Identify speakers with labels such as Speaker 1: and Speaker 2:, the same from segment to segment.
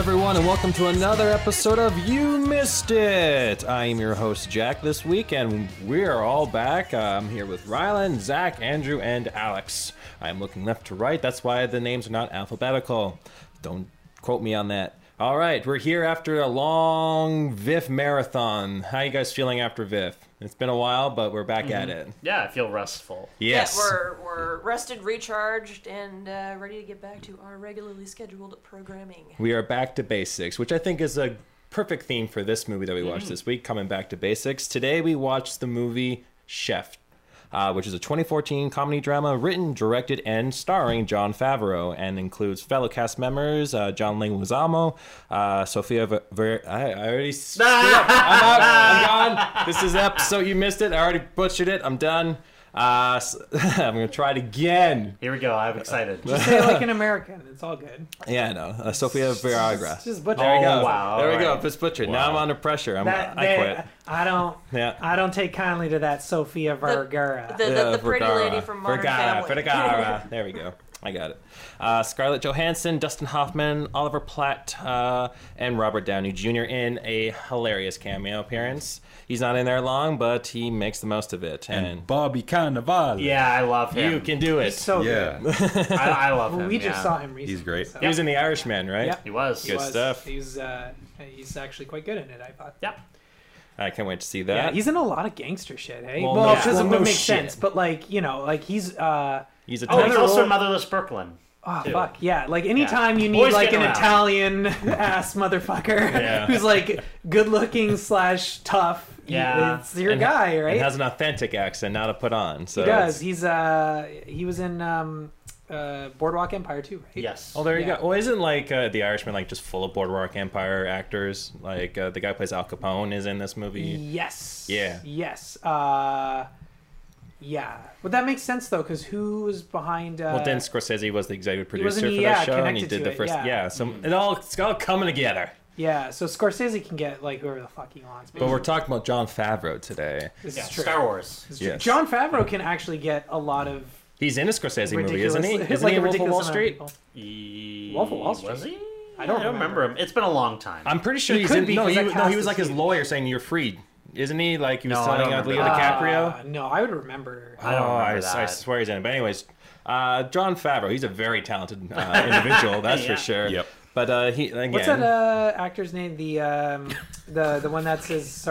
Speaker 1: everyone, and welcome to another episode of You Missed It. I am your host, Jack, this week, and we are all back. I'm here with Rylan, Zach, Andrew, and Alex. I'm looking left to right. That's why the names are not alphabetical. Don't quote me on that. All right, we're here after a long VIF marathon. How are you guys feeling after VIF? It's been a while, but we're back at it.
Speaker 2: Yeah, I feel restful.
Speaker 1: Yes.
Speaker 3: Yeah, we're rested, recharged, and ready to get back to our regularly scheduled programming.
Speaker 1: We are back to basics, which I think is a perfect theme for this movie that we watched this week, coming back to basics. Today we watched the movie Chef, which is a 2014 comedy drama written, directed, and starring Jon Favreau, and includes fellow cast members John Leguizamo, Sofia I already screwed up. I'm out. I'm gone. This is the episode. You missed it. I already butchered it. I'm done. I'm going to try it again.
Speaker 2: Here we go. I'm excited.
Speaker 4: Just say it like an American. It's all good.
Speaker 1: Yeah, I know. Sofia Vergara.
Speaker 4: Just butcher.
Speaker 1: There we go.
Speaker 2: Wow.
Speaker 1: There we
Speaker 2: All
Speaker 1: go.
Speaker 2: right.
Speaker 1: Just butchered.
Speaker 2: Wow.
Speaker 1: Now I'm under pressure. I quit.
Speaker 4: I don't take kindly to that Sofia Vergara.
Speaker 3: The pretty lady from Modern Family.
Speaker 1: Vergara. There we go. I got it. Scarlett Johansson, Dustin Hoffman, Oliver Platt, and Robert Downey Jr. in a hilarious cameo appearance. He's not in there long, but he makes the most of it.
Speaker 5: And Bobby Cannavale.
Speaker 2: Yeah, I love him.
Speaker 1: You can do it.
Speaker 4: He's so good.
Speaker 2: I love him.
Speaker 4: We just saw him recently.
Speaker 5: He's great.
Speaker 4: So.
Speaker 1: He was in The Irishman, right?
Speaker 4: Yep.
Speaker 2: He was.
Speaker 1: Good stuff.
Speaker 4: He's actually quite good in it, I thought.
Speaker 2: Yep.
Speaker 1: I can't wait to see that.
Speaker 4: Yeah, he's in a lot of gangster shit, hey?
Speaker 1: Well,
Speaker 4: Well,
Speaker 1: no
Speaker 4: it doesn't
Speaker 1: shit.
Speaker 4: make sense, but
Speaker 1: He's a
Speaker 2: Oh, he's
Speaker 1: tiny
Speaker 2: also
Speaker 4: role-
Speaker 2: in Motherless Brooklyn.
Speaker 4: Oh,
Speaker 2: too.
Speaker 4: fuck, yeah. Like, anytime you need,
Speaker 2: Boys
Speaker 4: like, an
Speaker 2: getting around.
Speaker 4: Italian-ass motherfucker
Speaker 1: Yeah.
Speaker 4: who's, like, good-looking / tough,
Speaker 2: Yeah.
Speaker 4: it's your
Speaker 1: and
Speaker 4: guy, right?
Speaker 1: And has an authentic accent now to put on. So
Speaker 4: He does. He was in Boardwalk Empire too, right?
Speaker 2: Yes.
Speaker 1: Oh, there you
Speaker 4: Yeah.
Speaker 1: go. Well, isn't like The Irishman like just full of Boardwalk Empire actors? Like the guy who plays Al Capone is in this movie.
Speaker 4: Yes.
Speaker 1: Yeah.
Speaker 4: Yes. Yeah. But that makes sense though, because who was behind?
Speaker 1: Well, then Scorsese was the executive producer
Speaker 4: wasn't
Speaker 1: for
Speaker 4: he,
Speaker 1: that show, and he
Speaker 4: connected
Speaker 1: did
Speaker 4: to
Speaker 1: the
Speaker 4: it,
Speaker 1: first.
Speaker 4: yeah.
Speaker 1: So it's all coming together.
Speaker 4: Yeah. So Scorsese can get like whoever the fuck he wants.
Speaker 1: But we're talking about Jon Favreau today.
Speaker 4: This
Speaker 2: Yeah,
Speaker 4: is true.
Speaker 2: Star Wars.
Speaker 4: This is true.
Speaker 1: Yes.
Speaker 4: Jon Favreau can actually get a lot of
Speaker 1: He's in a Scorsese movie,
Speaker 4: ridiculous,
Speaker 1: isn't he? Isn't
Speaker 4: like
Speaker 1: he
Speaker 4: a
Speaker 1: in Wolf of
Speaker 4: ridiculous
Speaker 1: Wall
Speaker 4: amount of
Speaker 1: Street?
Speaker 4: people. Wolf of Wall Street?
Speaker 2: Was he?
Speaker 4: I don't
Speaker 2: remember him. It's been a long time.
Speaker 1: I'm pretty sure
Speaker 4: He
Speaker 1: he's
Speaker 4: could
Speaker 1: in.
Speaker 4: be,
Speaker 1: No,
Speaker 4: 'cause
Speaker 1: he,
Speaker 4: that
Speaker 1: no, he
Speaker 4: cast
Speaker 1: was
Speaker 4: is
Speaker 1: like his
Speaker 4: huge.
Speaker 1: lawyer saying you're freed, isn't he? Like he was
Speaker 2: No, I
Speaker 1: telling
Speaker 2: don't
Speaker 1: Leo
Speaker 2: remember
Speaker 1: DiCaprio.
Speaker 4: No, I would remember.
Speaker 2: I don't remember
Speaker 1: I
Speaker 2: that.
Speaker 1: swear he's in it. But anyways, Jon Favreau, he's a very talented individual, that's
Speaker 2: Yeah.
Speaker 1: for sure.
Speaker 5: Yep.
Speaker 1: But he again.
Speaker 4: What's that actor's name? The one that's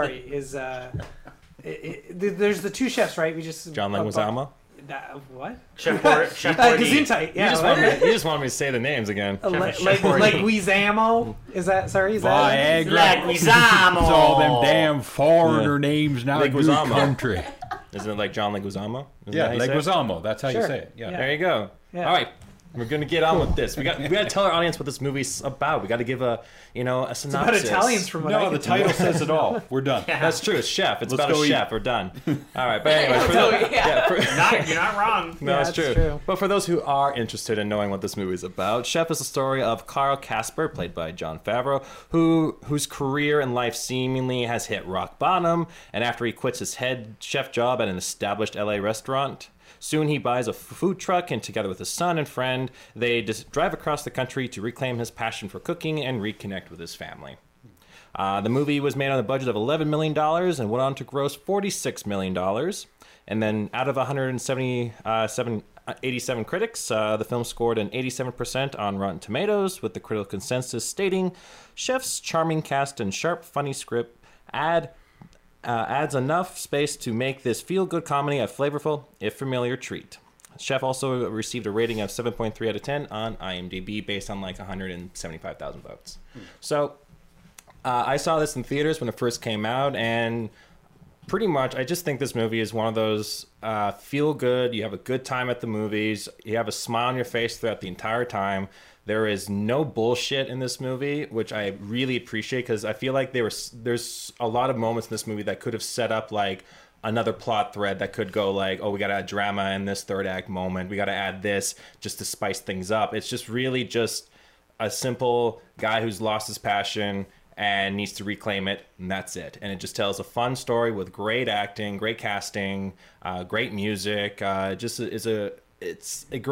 Speaker 4: there's the two chefs, right? We just
Speaker 1: John Leguizamo?
Speaker 4: What?
Speaker 2: Chef Boyardee.
Speaker 4: Gesundheit. Yeah.
Speaker 1: You just wanted me to say the names again.
Speaker 2: Chef Boyardee.
Speaker 4: Leguizamo. Is that sorry? Is that
Speaker 5: Viagra.
Speaker 2: Leguizamo.
Speaker 5: It's all them damn foreigner names now. New
Speaker 1: Leguizamo.
Speaker 5: country.
Speaker 1: Isn't it like John Leguizamo? Isn't
Speaker 5: Yeah,
Speaker 1: that how you say it?
Speaker 5: Leguizamo. That's how you
Speaker 4: Sure.
Speaker 5: say it. Yeah.
Speaker 4: Yeah.
Speaker 1: There you go.
Speaker 4: Yeah.
Speaker 1: All right. We're gonna get on with this. We got to tell our audience what this movie's about. We got to give a synopsis.
Speaker 4: It's about Italians from what I
Speaker 5: No,
Speaker 4: can
Speaker 5: the
Speaker 4: tell.
Speaker 5: title says it all. We're done.
Speaker 1: That's true. It's Chef. It's
Speaker 5: Let's
Speaker 1: about a
Speaker 5: go eat.
Speaker 1: chef. We're done. All right. But anyways,
Speaker 2: You're not wrong.
Speaker 1: No,
Speaker 4: Yeah,
Speaker 1: it's
Speaker 4: that's
Speaker 1: true.
Speaker 4: true.
Speaker 1: But for those who are interested in knowing what this movie is about, Chef is the story of Carl Casper, played by Jon Favreau, whose career in life seemingly has hit rock bottom, and after he quits his head chef job at an established LA restaurant, soon he buys a food truck, and together with his son and friend, they drive across the country to reclaim his passion for cooking and reconnect with his family. The movie was made on a budget of $11 million and went on to gross $46 million. And then out of 87 critics, the film scored an 87% on Rotten Tomatoes, with the critical consensus stating, Chef's charming cast and sharp, funny script adds enough space to make this feel-good comedy a flavorful, if familiar, treat. Chef also received a rating of 7.3 out of 10 on IMDb based on like 175,000 votes. So I saw this in theaters when it first came out, and pretty much I just think this movie is one of those feel good, you have a good time at the movies, you have a smile on your face throughout the entire time. There is no bullshit in this movie, which I really appreciate, because I feel like there's a lot of moments in this movie that could have set up like another plot thread that could go like, oh, we got to add drama in this third act moment. We got to add this just to spice things up. It's just really just a simple guy who's lost his passion and needs to reclaim it, and that's it. And it just tells a fun story with great acting, great casting, great music. It's a great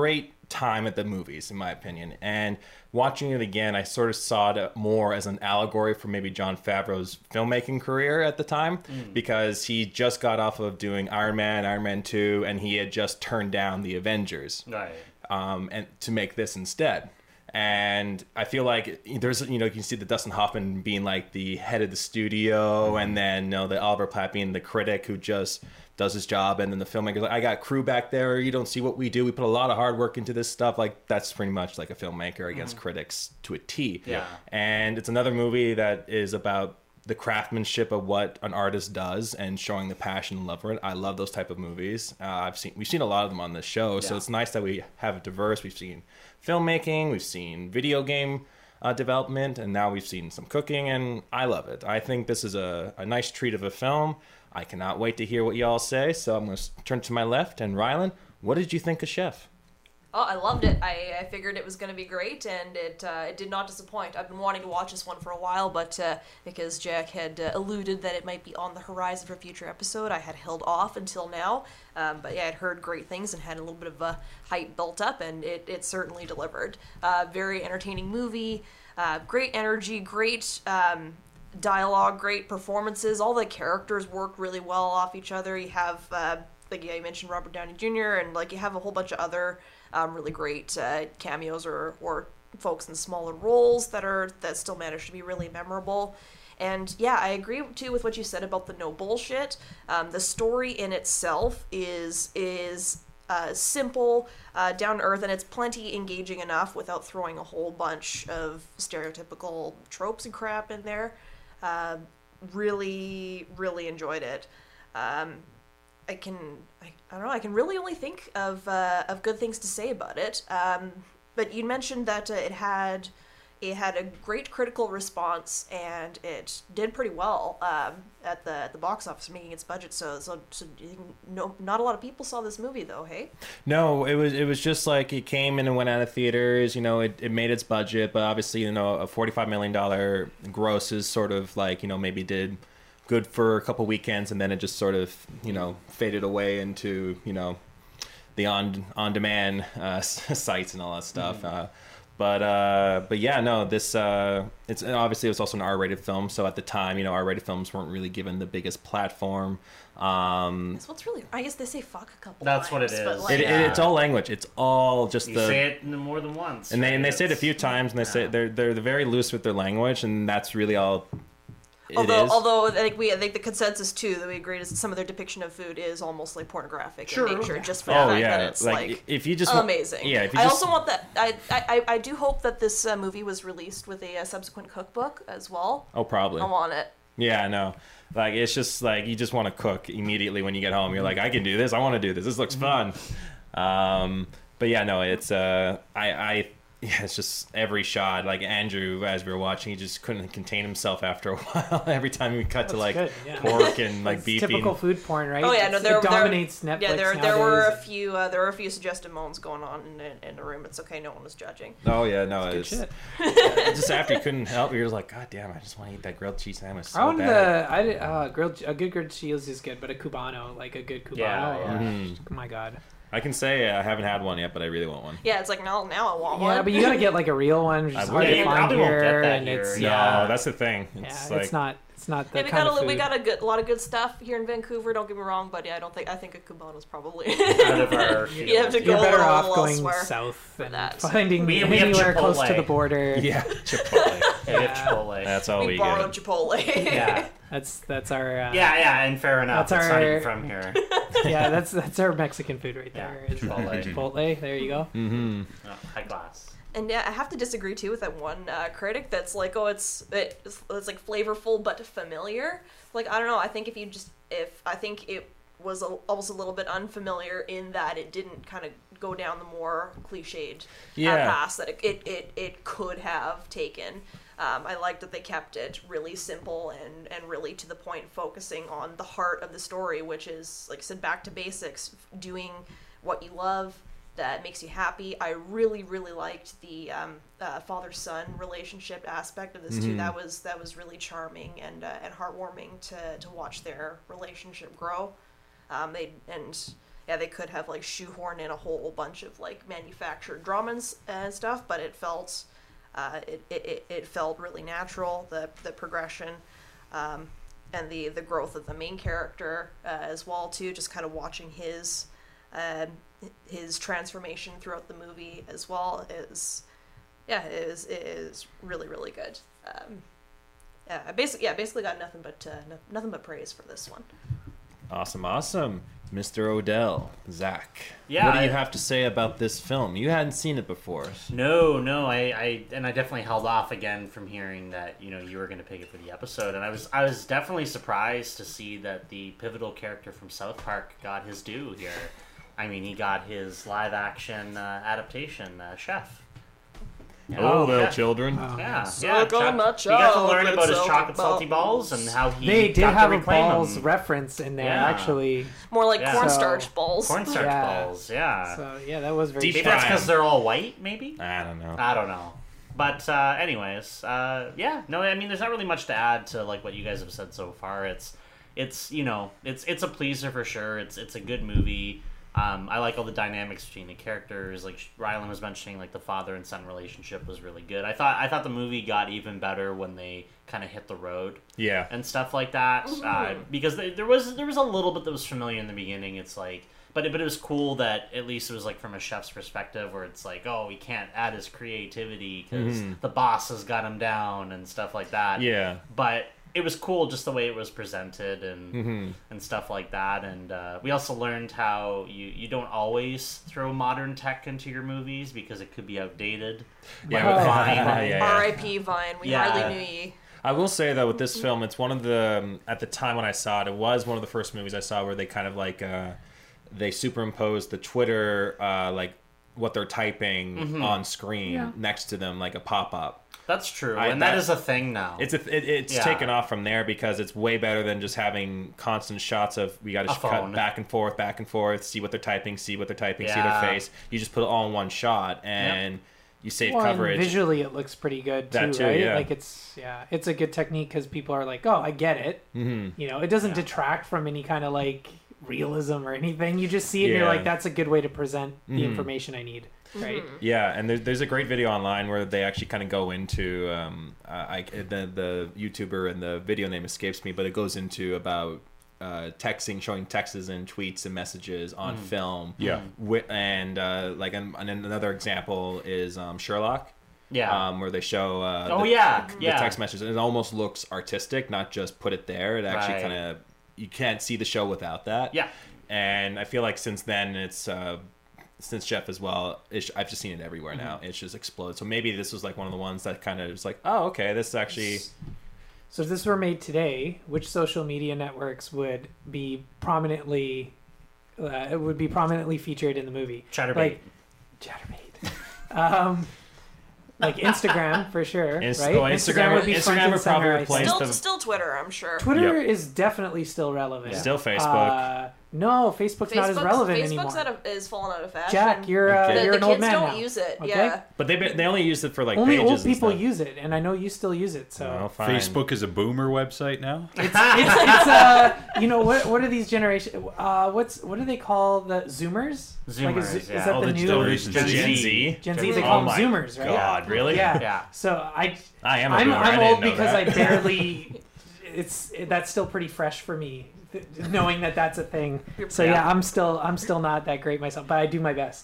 Speaker 1: time at the movies, in my opinion. And watching it again, I sort of saw it more as an allegory for maybe Jon Favreau's filmmaking career at the time, because he just got off of doing Iron Man 2, and he had just turned down the Avengers,
Speaker 2: Right.
Speaker 1: and to make this instead. And I feel like there's, you can see the Dustin Hoffman being like the head of the studio, and then the Oliver Platt being the critic who just does his job, and then the filmmaker's like, I got crew back there, you don't see what we do, we put a lot of hard work into this stuff. Like, that's pretty much like a filmmaker against critics to a T.
Speaker 2: Yeah.
Speaker 1: And it's another movie that is about the craftsmanship of what an artist does and showing the passion and love for it. I love those type of movies. We've seen a lot of them on this show, so it's nice that we have it diverse. We've seen filmmaking, we've seen video game development, and now we've seen some cooking, and I love it. I think this is a nice treat of a film. I cannot wait to hear what y'all say, so I'm going to turn to my left. And Rylan, what did you think of Chef?
Speaker 3: Oh, I loved it. I figured it was going to be great, and it did not disappoint. I've been wanting to watch this one for a while, but because Jack had alluded that it might be on the horizon for a future episode, I had held off until now. But yeah, I'd heard great things and had a little bit of hype built up, and it certainly delivered. Very entertaining movie, great energy, great dialogue, great performances. All the characters work really well off each other. You have, you mentioned Robert Downey Jr., and you have a whole bunch of other really great cameos or folks in smaller roles that still manage to be really memorable. And yeah, I agree too with what you said about the no bullshit. The story in itself is simple, down to earth, and it's plenty engaging enough without throwing a whole bunch of stereotypical tropes and crap in there. Really, really enjoyed it. I don't know. I can really only think of good things to say about it. But you mentioned that it had a great critical response, and it did pretty well at the box office, making its budget. So not a lot of people saw this movie though. Hey.
Speaker 1: No, it was just like it came in and went out of theaters. It made its budget, but obviously a $45 million gross is sort of like maybe did good for a couple weekends, and then it just sort of faded away into the on demand sites and all that stuff. But yeah, no, this it's obviously it was also an R-rated film, so at the time R-rated films weren't really given the biggest platform.
Speaker 3: That's what's really, I guess they say fuck a couple
Speaker 2: That's
Speaker 3: times.
Speaker 2: what it is.
Speaker 3: But
Speaker 1: It's all language. It's all just
Speaker 2: You say it more than once.
Speaker 1: and
Speaker 2: right?
Speaker 1: they say it a few times, and they say they're very loose with their language, and that's really all.
Speaker 3: Although I think the consensus too that we agree is that some of their depiction of food is almost pornographic in nature, just for the fact that it's
Speaker 1: if you just
Speaker 3: amazing.
Speaker 1: If you
Speaker 3: I
Speaker 1: just,
Speaker 3: also want that. I do hope that this movie was released with a subsequent cookbook as well.
Speaker 1: Oh, probably.
Speaker 3: I want it.
Speaker 1: Yeah, no. It's just you just want to cook immediately when you get home. You're like, I can do this. I want to do this. This looks fun. But yeah, no, it's it's just every shot. Andrew, as we were watching, he just couldn't contain himself after a while. Every time we cut to
Speaker 4: good, yeah.
Speaker 1: pork and beef.
Speaker 4: Typical food porn, right?
Speaker 3: Oh yeah, no,
Speaker 4: it dominates Netflix.
Speaker 3: Yeah, there
Speaker 4: nowadays.
Speaker 3: were a few suggestive moans going on in the room. It's okay, no one was judging.
Speaker 1: Oh yeah, no,
Speaker 4: It's good
Speaker 1: it's
Speaker 4: shit.
Speaker 1: just after you couldn't help, you're just like, God damn, I just want to eat that grilled cheese sandwich so
Speaker 4: I want
Speaker 1: bad.
Speaker 4: a good grilled cheese is good, but a cubano, a good cubano.
Speaker 2: Yeah.
Speaker 4: Oh my god.
Speaker 1: I can say I haven't had one yet, but I really want one.
Speaker 3: Yeah, it's now I want
Speaker 4: Yeah,
Speaker 3: one.
Speaker 4: but you gotta get a real one, which is hard
Speaker 1: would.
Speaker 4: to
Speaker 1: You
Speaker 4: find
Speaker 2: probably won't
Speaker 4: here,
Speaker 2: get that
Speaker 4: and
Speaker 2: here,
Speaker 4: it's
Speaker 1: No, that's the thing.
Speaker 4: it's it's not the
Speaker 3: Yeah, we
Speaker 4: kind
Speaker 3: got
Speaker 4: of food.
Speaker 3: we got a lot of good stuff here in Vancouver. Don't get me wrong, but yeah, I think a cubano's probably.
Speaker 2: Out of our
Speaker 3: You have to
Speaker 2: field.
Speaker 3: go
Speaker 4: You're better
Speaker 3: a
Speaker 4: off
Speaker 3: little
Speaker 4: going
Speaker 3: elsewhere
Speaker 4: south and
Speaker 3: that.
Speaker 4: finding
Speaker 2: We have
Speaker 4: anywhere close to
Speaker 2: Chipotle.
Speaker 4: the border.
Speaker 1: Yeah, Chipotle.
Speaker 2: Yeah, we have Chipotle.
Speaker 1: That's all we
Speaker 3: borrowed
Speaker 1: get.
Speaker 3: Chipotle.
Speaker 2: Yeah.
Speaker 4: That's our
Speaker 2: Yeah, and fair enough.
Speaker 4: That's
Speaker 2: It's not
Speaker 4: our-
Speaker 2: even from here.
Speaker 4: yeah, that's our Mexican food right there.
Speaker 2: Yeah,
Speaker 4: is
Speaker 2: Chipotle.
Speaker 4: Chipotle. There you go.
Speaker 1: Mm-hmm.
Speaker 2: Oh, high class.
Speaker 3: And yeah, I have to disagree too with that one critic that's like, oh, it's like flavorful but familiar. I don't know. I think I think it was almost a little bit unfamiliar in that it didn't kind of go down the more cliched path that it could have taken. I like that they kept it really simple and really to the point, focusing on the heart of the story, which is, like I said, back to basics, doing what you love that makes you happy. I really, really liked the father-son relationship aspect of this too. That was really charming and heartwarming to watch their relationship grow. yeah, they could have like shoehorned in a whole bunch of like manufactured dramas and stuff, but it felt it felt really natural, the progression, and the growth of the main character as well too. Just kind of watching his transformation throughout the movie as well is really, really good. I basically got nothing but praise for this one.
Speaker 1: Awesome. Mr. Odell, Zach,
Speaker 2: Yeah,
Speaker 1: what do you have to say about this film? You hadn't seen it before.
Speaker 2: No, I definitely held off again from hearing that you were going to pick it for the episode, and I was definitely surprised to see that the pivotal character from South Park got his due here. I mean, he got his live action adaptation, Chef.
Speaker 1: Hello, little
Speaker 2: yeah.
Speaker 1: children.
Speaker 2: Yeah,
Speaker 3: Suck on my
Speaker 2: he got to learn
Speaker 3: chocolate
Speaker 2: about his
Speaker 3: salty
Speaker 2: chocolate salty
Speaker 3: balls.
Speaker 2: balls and how he
Speaker 4: They did
Speaker 2: got
Speaker 4: have
Speaker 2: to
Speaker 4: a
Speaker 2: reclaim
Speaker 4: balls
Speaker 2: them.
Speaker 4: reference in there,
Speaker 2: Yeah.
Speaker 4: actually.
Speaker 3: More like
Speaker 2: Yeah.
Speaker 3: cornstarch balls.
Speaker 2: Cornstarch
Speaker 4: Yeah.
Speaker 2: balls, yeah.
Speaker 4: So yeah, that was very.
Speaker 1: Deep
Speaker 2: Maybe
Speaker 1: fried.
Speaker 2: that's because they're all white, maybe?
Speaker 1: I don't know.
Speaker 2: I don't know. But anyways, yeah, no, I mean, there's not really much to add to like what you guys have said so far. It's a pleaser for sure. It's a good movie. I like all the dynamics between the characters. Like Rylan was mentioning, like the father and son relationship was really good. I thought the movie got even better when they kind of hit the road
Speaker 1: Yeah.
Speaker 2: and stuff like that. Because there was a little bit that was familiar in the beginning. It's like, but it was cool that at least it was like from a chef's perspective, where it's like, oh, he can't add his creativity because the boss has got him down and stuff like that.
Speaker 1: Yeah.
Speaker 2: But it was cool just the way it was presented and stuff like that. And we also learned how you don't always throw modern tech into your movies because it could be outdated.
Speaker 1: Yeah,
Speaker 2: Like
Speaker 1: with
Speaker 2: Vine.
Speaker 1: yeah.
Speaker 3: R.I.P. Vine. We
Speaker 2: Yeah.
Speaker 3: hardly knew ye.
Speaker 1: I will say though, with this film, it's one of the at the time when I saw it, it was one of the first movies I saw where they kind of like they superimposed the Twitter like what they're typing on screen next to them, like a pop up.
Speaker 2: That's true, and that is a thing now.
Speaker 1: It's
Speaker 2: Yeah.
Speaker 1: taken off from there because it's way better than just having constant shots of we got to cut
Speaker 2: phone.
Speaker 1: back and forth, see what they're typing, see their
Speaker 2: Yeah.
Speaker 1: face. You just put it all in one shot and you save
Speaker 4: Well, and
Speaker 1: coverage.
Speaker 4: visually, it looks pretty good too,
Speaker 1: That too,
Speaker 4: right?
Speaker 1: yeah.
Speaker 4: Like it's a good technique because people are like, oh, I get it. Mm-hmm. It doesn't detract from any kind of like realism or anything. You just see it, and you're
Speaker 1: Yeah.
Speaker 4: like, that's a good way to present the information I need, right?
Speaker 1: Yeah, and there's a great video online where they actually kind of go into the YouTuber and the video name escapes me, but it goes into about texting, showing texts and tweets and messages on film.
Speaker 5: Yeah.
Speaker 1: And another example is Sherlock.
Speaker 2: Yeah.
Speaker 1: Where they show the text messages, and it almost looks artistic, not just put it there. It actually
Speaker 2: Right.
Speaker 1: kind of, you can't see the show without that.
Speaker 2: Yeah.
Speaker 1: And I feel like since then it's since Chef as well, I've just seen it everywhere
Speaker 2: Mm-hmm.
Speaker 1: now. It's just exploded. So maybe this was like one of the ones that kind of was like, oh, okay, this is actually.
Speaker 4: So if this were made today, which social media networks would be prominently featured in the movie?
Speaker 2: Chatterbait.
Speaker 4: Like Chatterbait. Like Instagram for sure, right?
Speaker 1: Instagram
Speaker 4: would be front
Speaker 1: Instagram
Speaker 4: and
Speaker 1: would
Speaker 4: center,
Speaker 1: probably
Speaker 4: I
Speaker 1: replace
Speaker 4: think.
Speaker 3: Still Twitter, I'm sure.
Speaker 4: Twitter
Speaker 1: Yep.
Speaker 4: is definitely still relevant.
Speaker 1: Still Facebook.
Speaker 4: No, Facebook's not as relevant
Speaker 3: Facebook's
Speaker 4: anymore.
Speaker 3: is falling out of fashion.
Speaker 4: Jack, you're
Speaker 1: Okay.
Speaker 4: you're
Speaker 3: the
Speaker 4: an old
Speaker 3: kids
Speaker 4: man
Speaker 3: don't
Speaker 4: now.
Speaker 3: use it.
Speaker 4: Okay?
Speaker 3: Yeah.
Speaker 1: But they only use it for like
Speaker 4: Only
Speaker 1: pages
Speaker 4: old people
Speaker 1: and stuff.
Speaker 4: use it, and I know you still use it. So
Speaker 1: Oh, fine.
Speaker 5: Facebook is a boomer website now.
Speaker 4: it's what are these generation? What do they call the Zoomers?
Speaker 2: Zoomers,
Speaker 4: Is
Speaker 2: yeah.
Speaker 4: that
Speaker 5: Oh,
Speaker 4: the
Speaker 5: the
Speaker 4: new
Speaker 5: generation
Speaker 1: Gen
Speaker 2: Gen
Speaker 1: Z.
Speaker 4: Gen Z?
Speaker 2: Gen
Speaker 4: They
Speaker 2: Z.
Speaker 4: call
Speaker 1: Oh
Speaker 4: them
Speaker 1: my
Speaker 4: Zoomers, right?
Speaker 1: God, really?
Speaker 4: Yeah.
Speaker 2: Yeah.
Speaker 4: So
Speaker 1: I am a boomer. I
Speaker 4: I'm
Speaker 1: didn't
Speaker 4: old
Speaker 1: know
Speaker 4: because
Speaker 1: that.
Speaker 4: I barely. That's still pretty fresh for me, knowing that that's a thing. So yeah, I'm still not that great myself, but I do my best.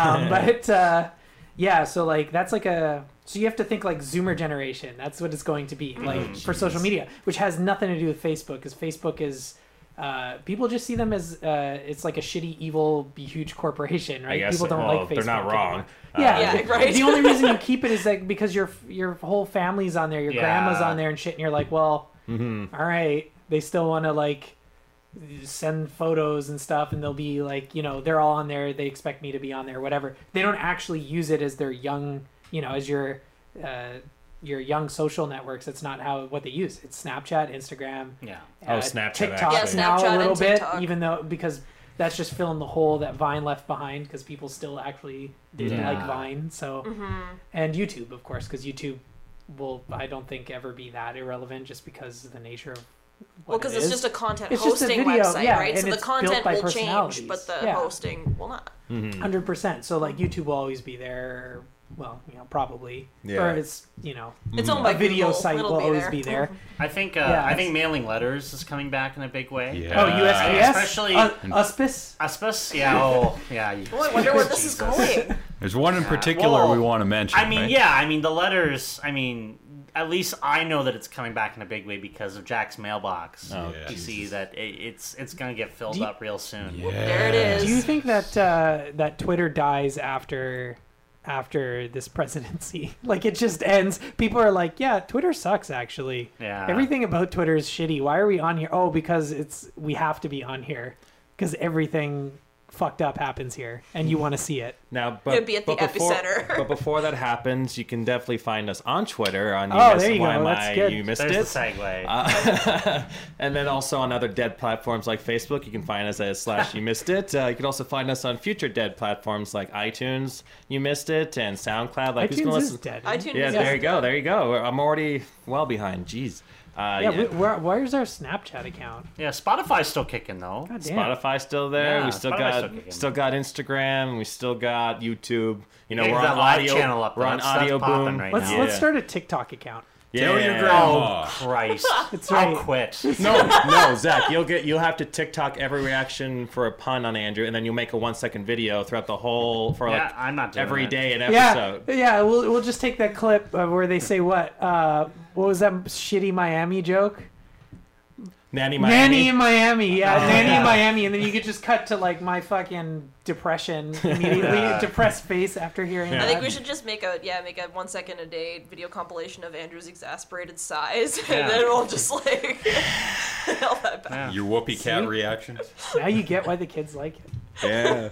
Speaker 4: Yeah, so like that's like so you have to think like Zoomer generation. That's what it's going to be like for social media, which has nothing to do with Facebook, because Facebook is. People just see them as it's like a shitty, evil, huge corporation, right?
Speaker 1: I guess,
Speaker 4: People don't
Speaker 1: well,
Speaker 4: like Facebook.
Speaker 1: they're not wrong.
Speaker 4: Yeah,
Speaker 3: Yeah, right.
Speaker 4: The only reason you keep it is like because your whole family's on there, your
Speaker 2: Yeah.
Speaker 4: grandma's on there and shit, and you're like, well,
Speaker 1: Mm-hmm.
Speaker 4: all right, they still want to like send photos and stuff, and they'll be like, they're all on there. They expect me to be on there, whatever. They don't actually use it as their young, as your young social networks. It's not what they use. It's Snapchat, Instagram,
Speaker 2: Yeah.
Speaker 1: Oh, Snapchat,
Speaker 4: TikTok
Speaker 1: actually.
Speaker 4: now
Speaker 3: Yeah, Snapchat
Speaker 4: a little
Speaker 3: and
Speaker 4: bit,
Speaker 3: TikTok.
Speaker 4: even though because that's just filling the hole that Vine left behind, because people still actually did
Speaker 2: Yeah.
Speaker 4: like Vine. So and YouTube, of course, because YouTube will, I don't think, ever be that irrelevant, just because of the nature of
Speaker 3: Well,
Speaker 4: what
Speaker 3: because
Speaker 4: it
Speaker 3: it's
Speaker 4: is.
Speaker 3: just a content
Speaker 4: It's just a
Speaker 3: hosting
Speaker 4: video,
Speaker 3: website,
Speaker 4: yeah,
Speaker 3: right?
Speaker 4: and
Speaker 3: So the
Speaker 4: it's built
Speaker 3: content
Speaker 4: by
Speaker 3: will change,
Speaker 4: personalities.
Speaker 3: but the
Speaker 4: Yeah.
Speaker 3: hosting will not.
Speaker 4: 100%. So like YouTube will always be there. Well, probably.
Speaker 5: Yeah.
Speaker 4: Or it's
Speaker 3: It's owned by
Speaker 4: a video
Speaker 3: Google.
Speaker 4: site
Speaker 3: It'll
Speaker 4: will
Speaker 3: be
Speaker 4: always
Speaker 3: there.
Speaker 4: be there.
Speaker 2: I think
Speaker 4: Yeah,
Speaker 2: I think mailing letters is coming back in a big way.
Speaker 5: Yeah.
Speaker 4: Oh, USPS,
Speaker 2: Especially-
Speaker 4: Auspice.
Speaker 2: Auspice? Yeah. Oh, yeah.
Speaker 3: Oh, I wonder where this is going.
Speaker 5: There's one in particular
Speaker 2: Well,
Speaker 5: we want to mention.
Speaker 2: I mean,
Speaker 5: right?
Speaker 2: yeah. I mean, the letters. I mean, at least I know that it's coming back in a big way because of Jack's mailbox.
Speaker 1: Oh,
Speaker 5: Yeah.
Speaker 2: You see that it's gonna get filled
Speaker 4: Do you-
Speaker 2: up real soon.
Speaker 5: Yeah.
Speaker 3: There it is.
Speaker 4: Do you think that that Twitter dies after this presidency? Like it just ends. People are like, yeah, Twitter sucks actually.
Speaker 2: Yeah.
Speaker 4: Everything about Twitter is shitty. Why are we on here? Oh, because we have to be on here because everything fucked up happens here and you want to see it.
Speaker 1: Now,
Speaker 3: Gonna be at the
Speaker 1: before,
Speaker 3: epicenter.
Speaker 1: but before that happens, you can definitely find us on Twitter on
Speaker 4: Oh,
Speaker 1: You
Speaker 4: there you go.
Speaker 1: YMI,
Speaker 4: That's good.
Speaker 1: You Missed
Speaker 2: There's
Speaker 1: It.
Speaker 2: the segue.
Speaker 1: And then also on other dead platforms like Facebook, you can find us as / You Missed It. You can also find us on future dead platforms like iTunes, You Missed It, and SoundCloud. Like who's gonna
Speaker 4: iTunes is
Speaker 1: listen?
Speaker 4: dead.
Speaker 3: iTunes
Speaker 1: Yeah,
Speaker 3: is
Speaker 1: there you go. There you go. I'm already well behind. Jeez.
Speaker 4: Yeah, where's our Snapchat account?
Speaker 2: Yeah, Spotify's still kicking though.
Speaker 4: God damn.
Speaker 1: Spotify's still there.
Speaker 2: Yeah,
Speaker 1: We still
Speaker 2: Spotify's
Speaker 1: got
Speaker 2: still kicking.
Speaker 1: Instagram. We still got YouTube. You know,
Speaker 2: Yeah,
Speaker 1: we're
Speaker 2: that
Speaker 1: on
Speaker 2: live
Speaker 1: audio.
Speaker 2: channel up
Speaker 1: We're
Speaker 2: there.
Speaker 1: on
Speaker 2: That's
Speaker 1: Audio
Speaker 2: popping
Speaker 1: Boom.
Speaker 2: right
Speaker 4: Let's
Speaker 2: now.
Speaker 4: let's start a TikTok account.
Speaker 5: Tell your
Speaker 1: Yeah.
Speaker 5: grandma.
Speaker 2: Oh Christ!
Speaker 4: That's right.
Speaker 2: I'll quit.
Speaker 1: No, Zach, you'll have to TikTok every reaction for a pun on Andrew, and then you'll make a 1-second video throughout the whole for
Speaker 2: Yeah,
Speaker 1: like
Speaker 2: I'm not doing
Speaker 1: every
Speaker 2: it.
Speaker 1: day an
Speaker 4: Yeah,
Speaker 1: episode.
Speaker 4: yeah. We'll just take that clip where they say what was that shitty Miami joke?
Speaker 1: Nanny
Speaker 4: Nanny in
Speaker 1: Miami.
Speaker 4: Miami, yeah, Nanny in Miami, and then you could just cut to like my fucking depression immediately, depressed face after hearing
Speaker 1: Yeah.
Speaker 4: that.
Speaker 3: I think we should just make a 1 second a day video compilation of Andrew's exasperated sighs,
Speaker 2: Yeah.
Speaker 3: and then it'll just like all that back.
Speaker 2: Yeah.
Speaker 5: Your whoopee cat
Speaker 4: See?
Speaker 5: reactions.
Speaker 4: Now you get why the kids like it.
Speaker 1: Yeah.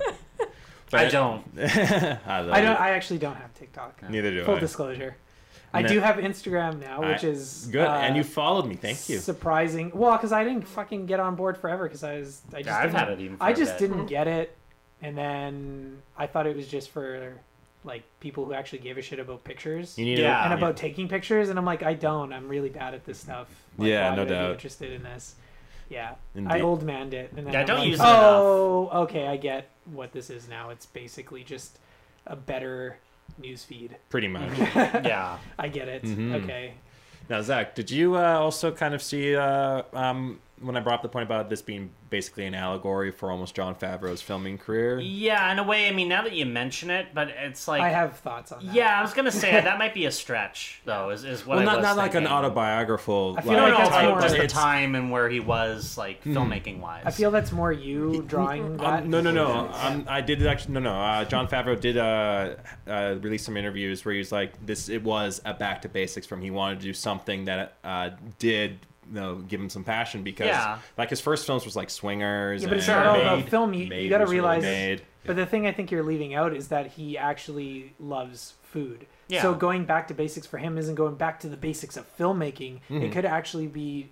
Speaker 2: I don't.
Speaker 1: I love
Speaker 4: I don't.
Speaker 1: it.
Speaker 4: I actually don't have TikTok.
Speaker 1: Neither do
Speaker 4: Full
Speaker 1: I.
Speaker 4: disclosure, I
Speaker 1: No.
Speaker 4: do have Instagram now, which
Speaker 1: I-
Speaker 4: is
Speaker 1: good, and you followed me. Thank you.
Speaker 4: Surprising. Well, because I didn't fucking get on board forever because I just
Speaker 2: I've
Speaker 4: didn't-
Speaker 2: had it even for
Speaker 4: I
Speaker 2: a
Speaker 4: just
Speaker 2: bit.
Speaker 4: didn't get it, and then I thought it was just for like people who actually gave a shit about pictures
Speaker 1: You need
Speaker 2: Yeah.
Speaker 4: and about taking pictures, and I'm like, I don't. I'm really bad at this stuff. Like,
Speaker 1: Yeah,
Speaker 4: why
Speaker 1: no
Speaker 4: would I be
Speaker 1: doubt.
Speaker 4: interested in this? Yeah, I
Speaker 1: Indeed.
Speaker 4: old manned it, and then
Speaker 2: Yeah,
Speaker 4: I'm
Speaker 2: don't
Speaker 4: like,
Speaker 2: use it
Speaker 4: oh, okay, I get what this is now. It's basically just a better news feed.
Speaker 1: Pretty much.
Speaker 2: Yeah.
Speaker 4: I get it.
Speaker 1: Mhm.
Speaker 4: Okay.
Speaker 1: Now, Zach, did you also kind of see when I brought up the point about this being basically an allegory for almost Jon Favreau's filming career?
Speaker 2: Yeah, in a way. I mean, now that you mention it, but it's like.
Speaker 4: I have thoughts on that.
Speaker 2: Yeah, I was gonna say that might be a stretch, though. Is what
Speaker 1: Well,
Speaker 2: I was
Speaker 1: not like an
Speaker 2: thinking.
Speaker 1: autobiographical.
Speaker 4: I feel
Speaker 2: No,
Speaker 4: like
Speaker 2: no,
Speaker 4: that's
Speaker 2: like,
Speaker 4: more-
Speaker 2: just the
Speaker 1: it's-
Speaker 2: time and where he was, like filmmaking wise.
Speaker 4: I feel that's more you drawing that.
Speaker 1: No. I did actually. No. Jon Favreau did release some interviews where he was like, it was a back to basics from. He wanted to do something that did. Give him some passion because,
Speaker 2: Yeah.
Speaker 1: like, his first films was like Swingers.
Speaker 4: Yeah, but it's
Speaker 1: and
Speaker 4: not all
Speaker 1: Made.
Speaker 4: about film. You
Speaker 1: Made
Speaker 4: got to
Speaker 1: was really
Speaker 4: realize.
Speaker 1: Made.
Speaker 4: But the thing I think you're leaving out is that he actually loves food.
Speaker 2: Yeah.
Speaker 4: So going back to basics for him isn't going back to the basics of filmmaking.
Speaker 1: Mm-hmm.
Speaker 4: It could actually be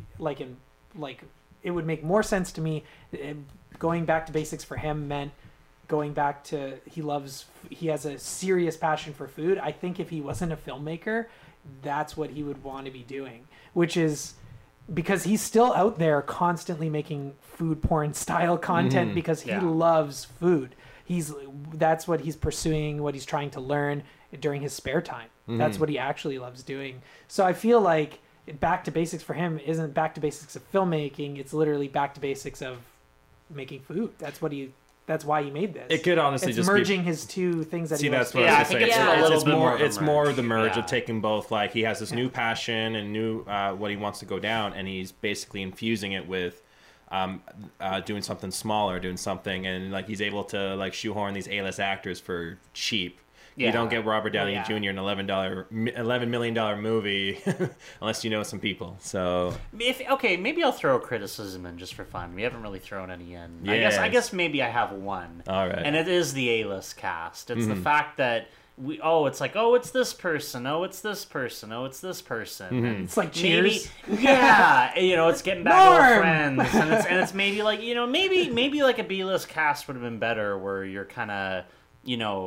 Speaker 4: it would make more sense to me. Going back to basics for him meant going back to he has a serious passion for food. I think if he wasn't a filmmaker, that's what he would want to be doing, which is because he's still out there constantly making food porn style content because he
Speaker 2: Yeah.
Speaker 4: loves food. That's what he's pursuing, what he's trying to learn during his spare time. That's what he actually loves doing. So I feel like back to basics for him isn't back to basics of filmmaking. It's literally back to basics of making food. That's why he made this.
Speaker 1: It could honestly
Speaker 4: it's
Speaker 1: just
Speaker 4: merging his two things that
Speaker 1: See,
Speaker 4: he
Speaker 1: that's
Speaker 4: loves
Speaker 1: what
Speaker 4: to
Speaker 2: Yeah,
Speaker 1: I
Speaker 2: I
Speaker 1: was
Speaker 2: think
Speaker 1: saying.
Speaker 2: it's
Speaker 3: Yeah.
Speaker 2: a little
Speaker 1: It's
Speaker 2: bit
Speaker 1: more.
Speaker 2: more of a
Speaker 1: It's more
Speaker 2: merge.
Speaker 1: the merge
Speaker 2: Yeah.
Speaker 1: of taking both. Like he has this new passion and new what he wants to go down, and he's basically infusing it with doing something smaller, doing something, and like he's able to like shoehorn these A-list actors for cheap. You
Speaker 2: Yeah.
Speaker 1: don't get Robert Downey
Speaker 4: Yeah.
Speaker 1: Jr. in an $11 million movie unless you know some people. So
Speaker 2: Okay, maybe I'll throw a criticism in just for fun. We haven't really thrown any in. I
Speaker 1: Yes.
Speaker 2: guess maybe I have one.
Speaker 1: All right.
Speaker 2: And it is the A-list cast. It's the fact that it's this person. Oh, it's this person. Oh, it's this person. And
Speaker 4: It's like
Speaker 2: maybe,
Speaker 4: Cheers.
Speaker 2: yeah, it's getting back to old
Speaker 4: Norm!
Speaker 2: friends, and it's maybe like maybe like a B-list cast would have been better, where you're kind of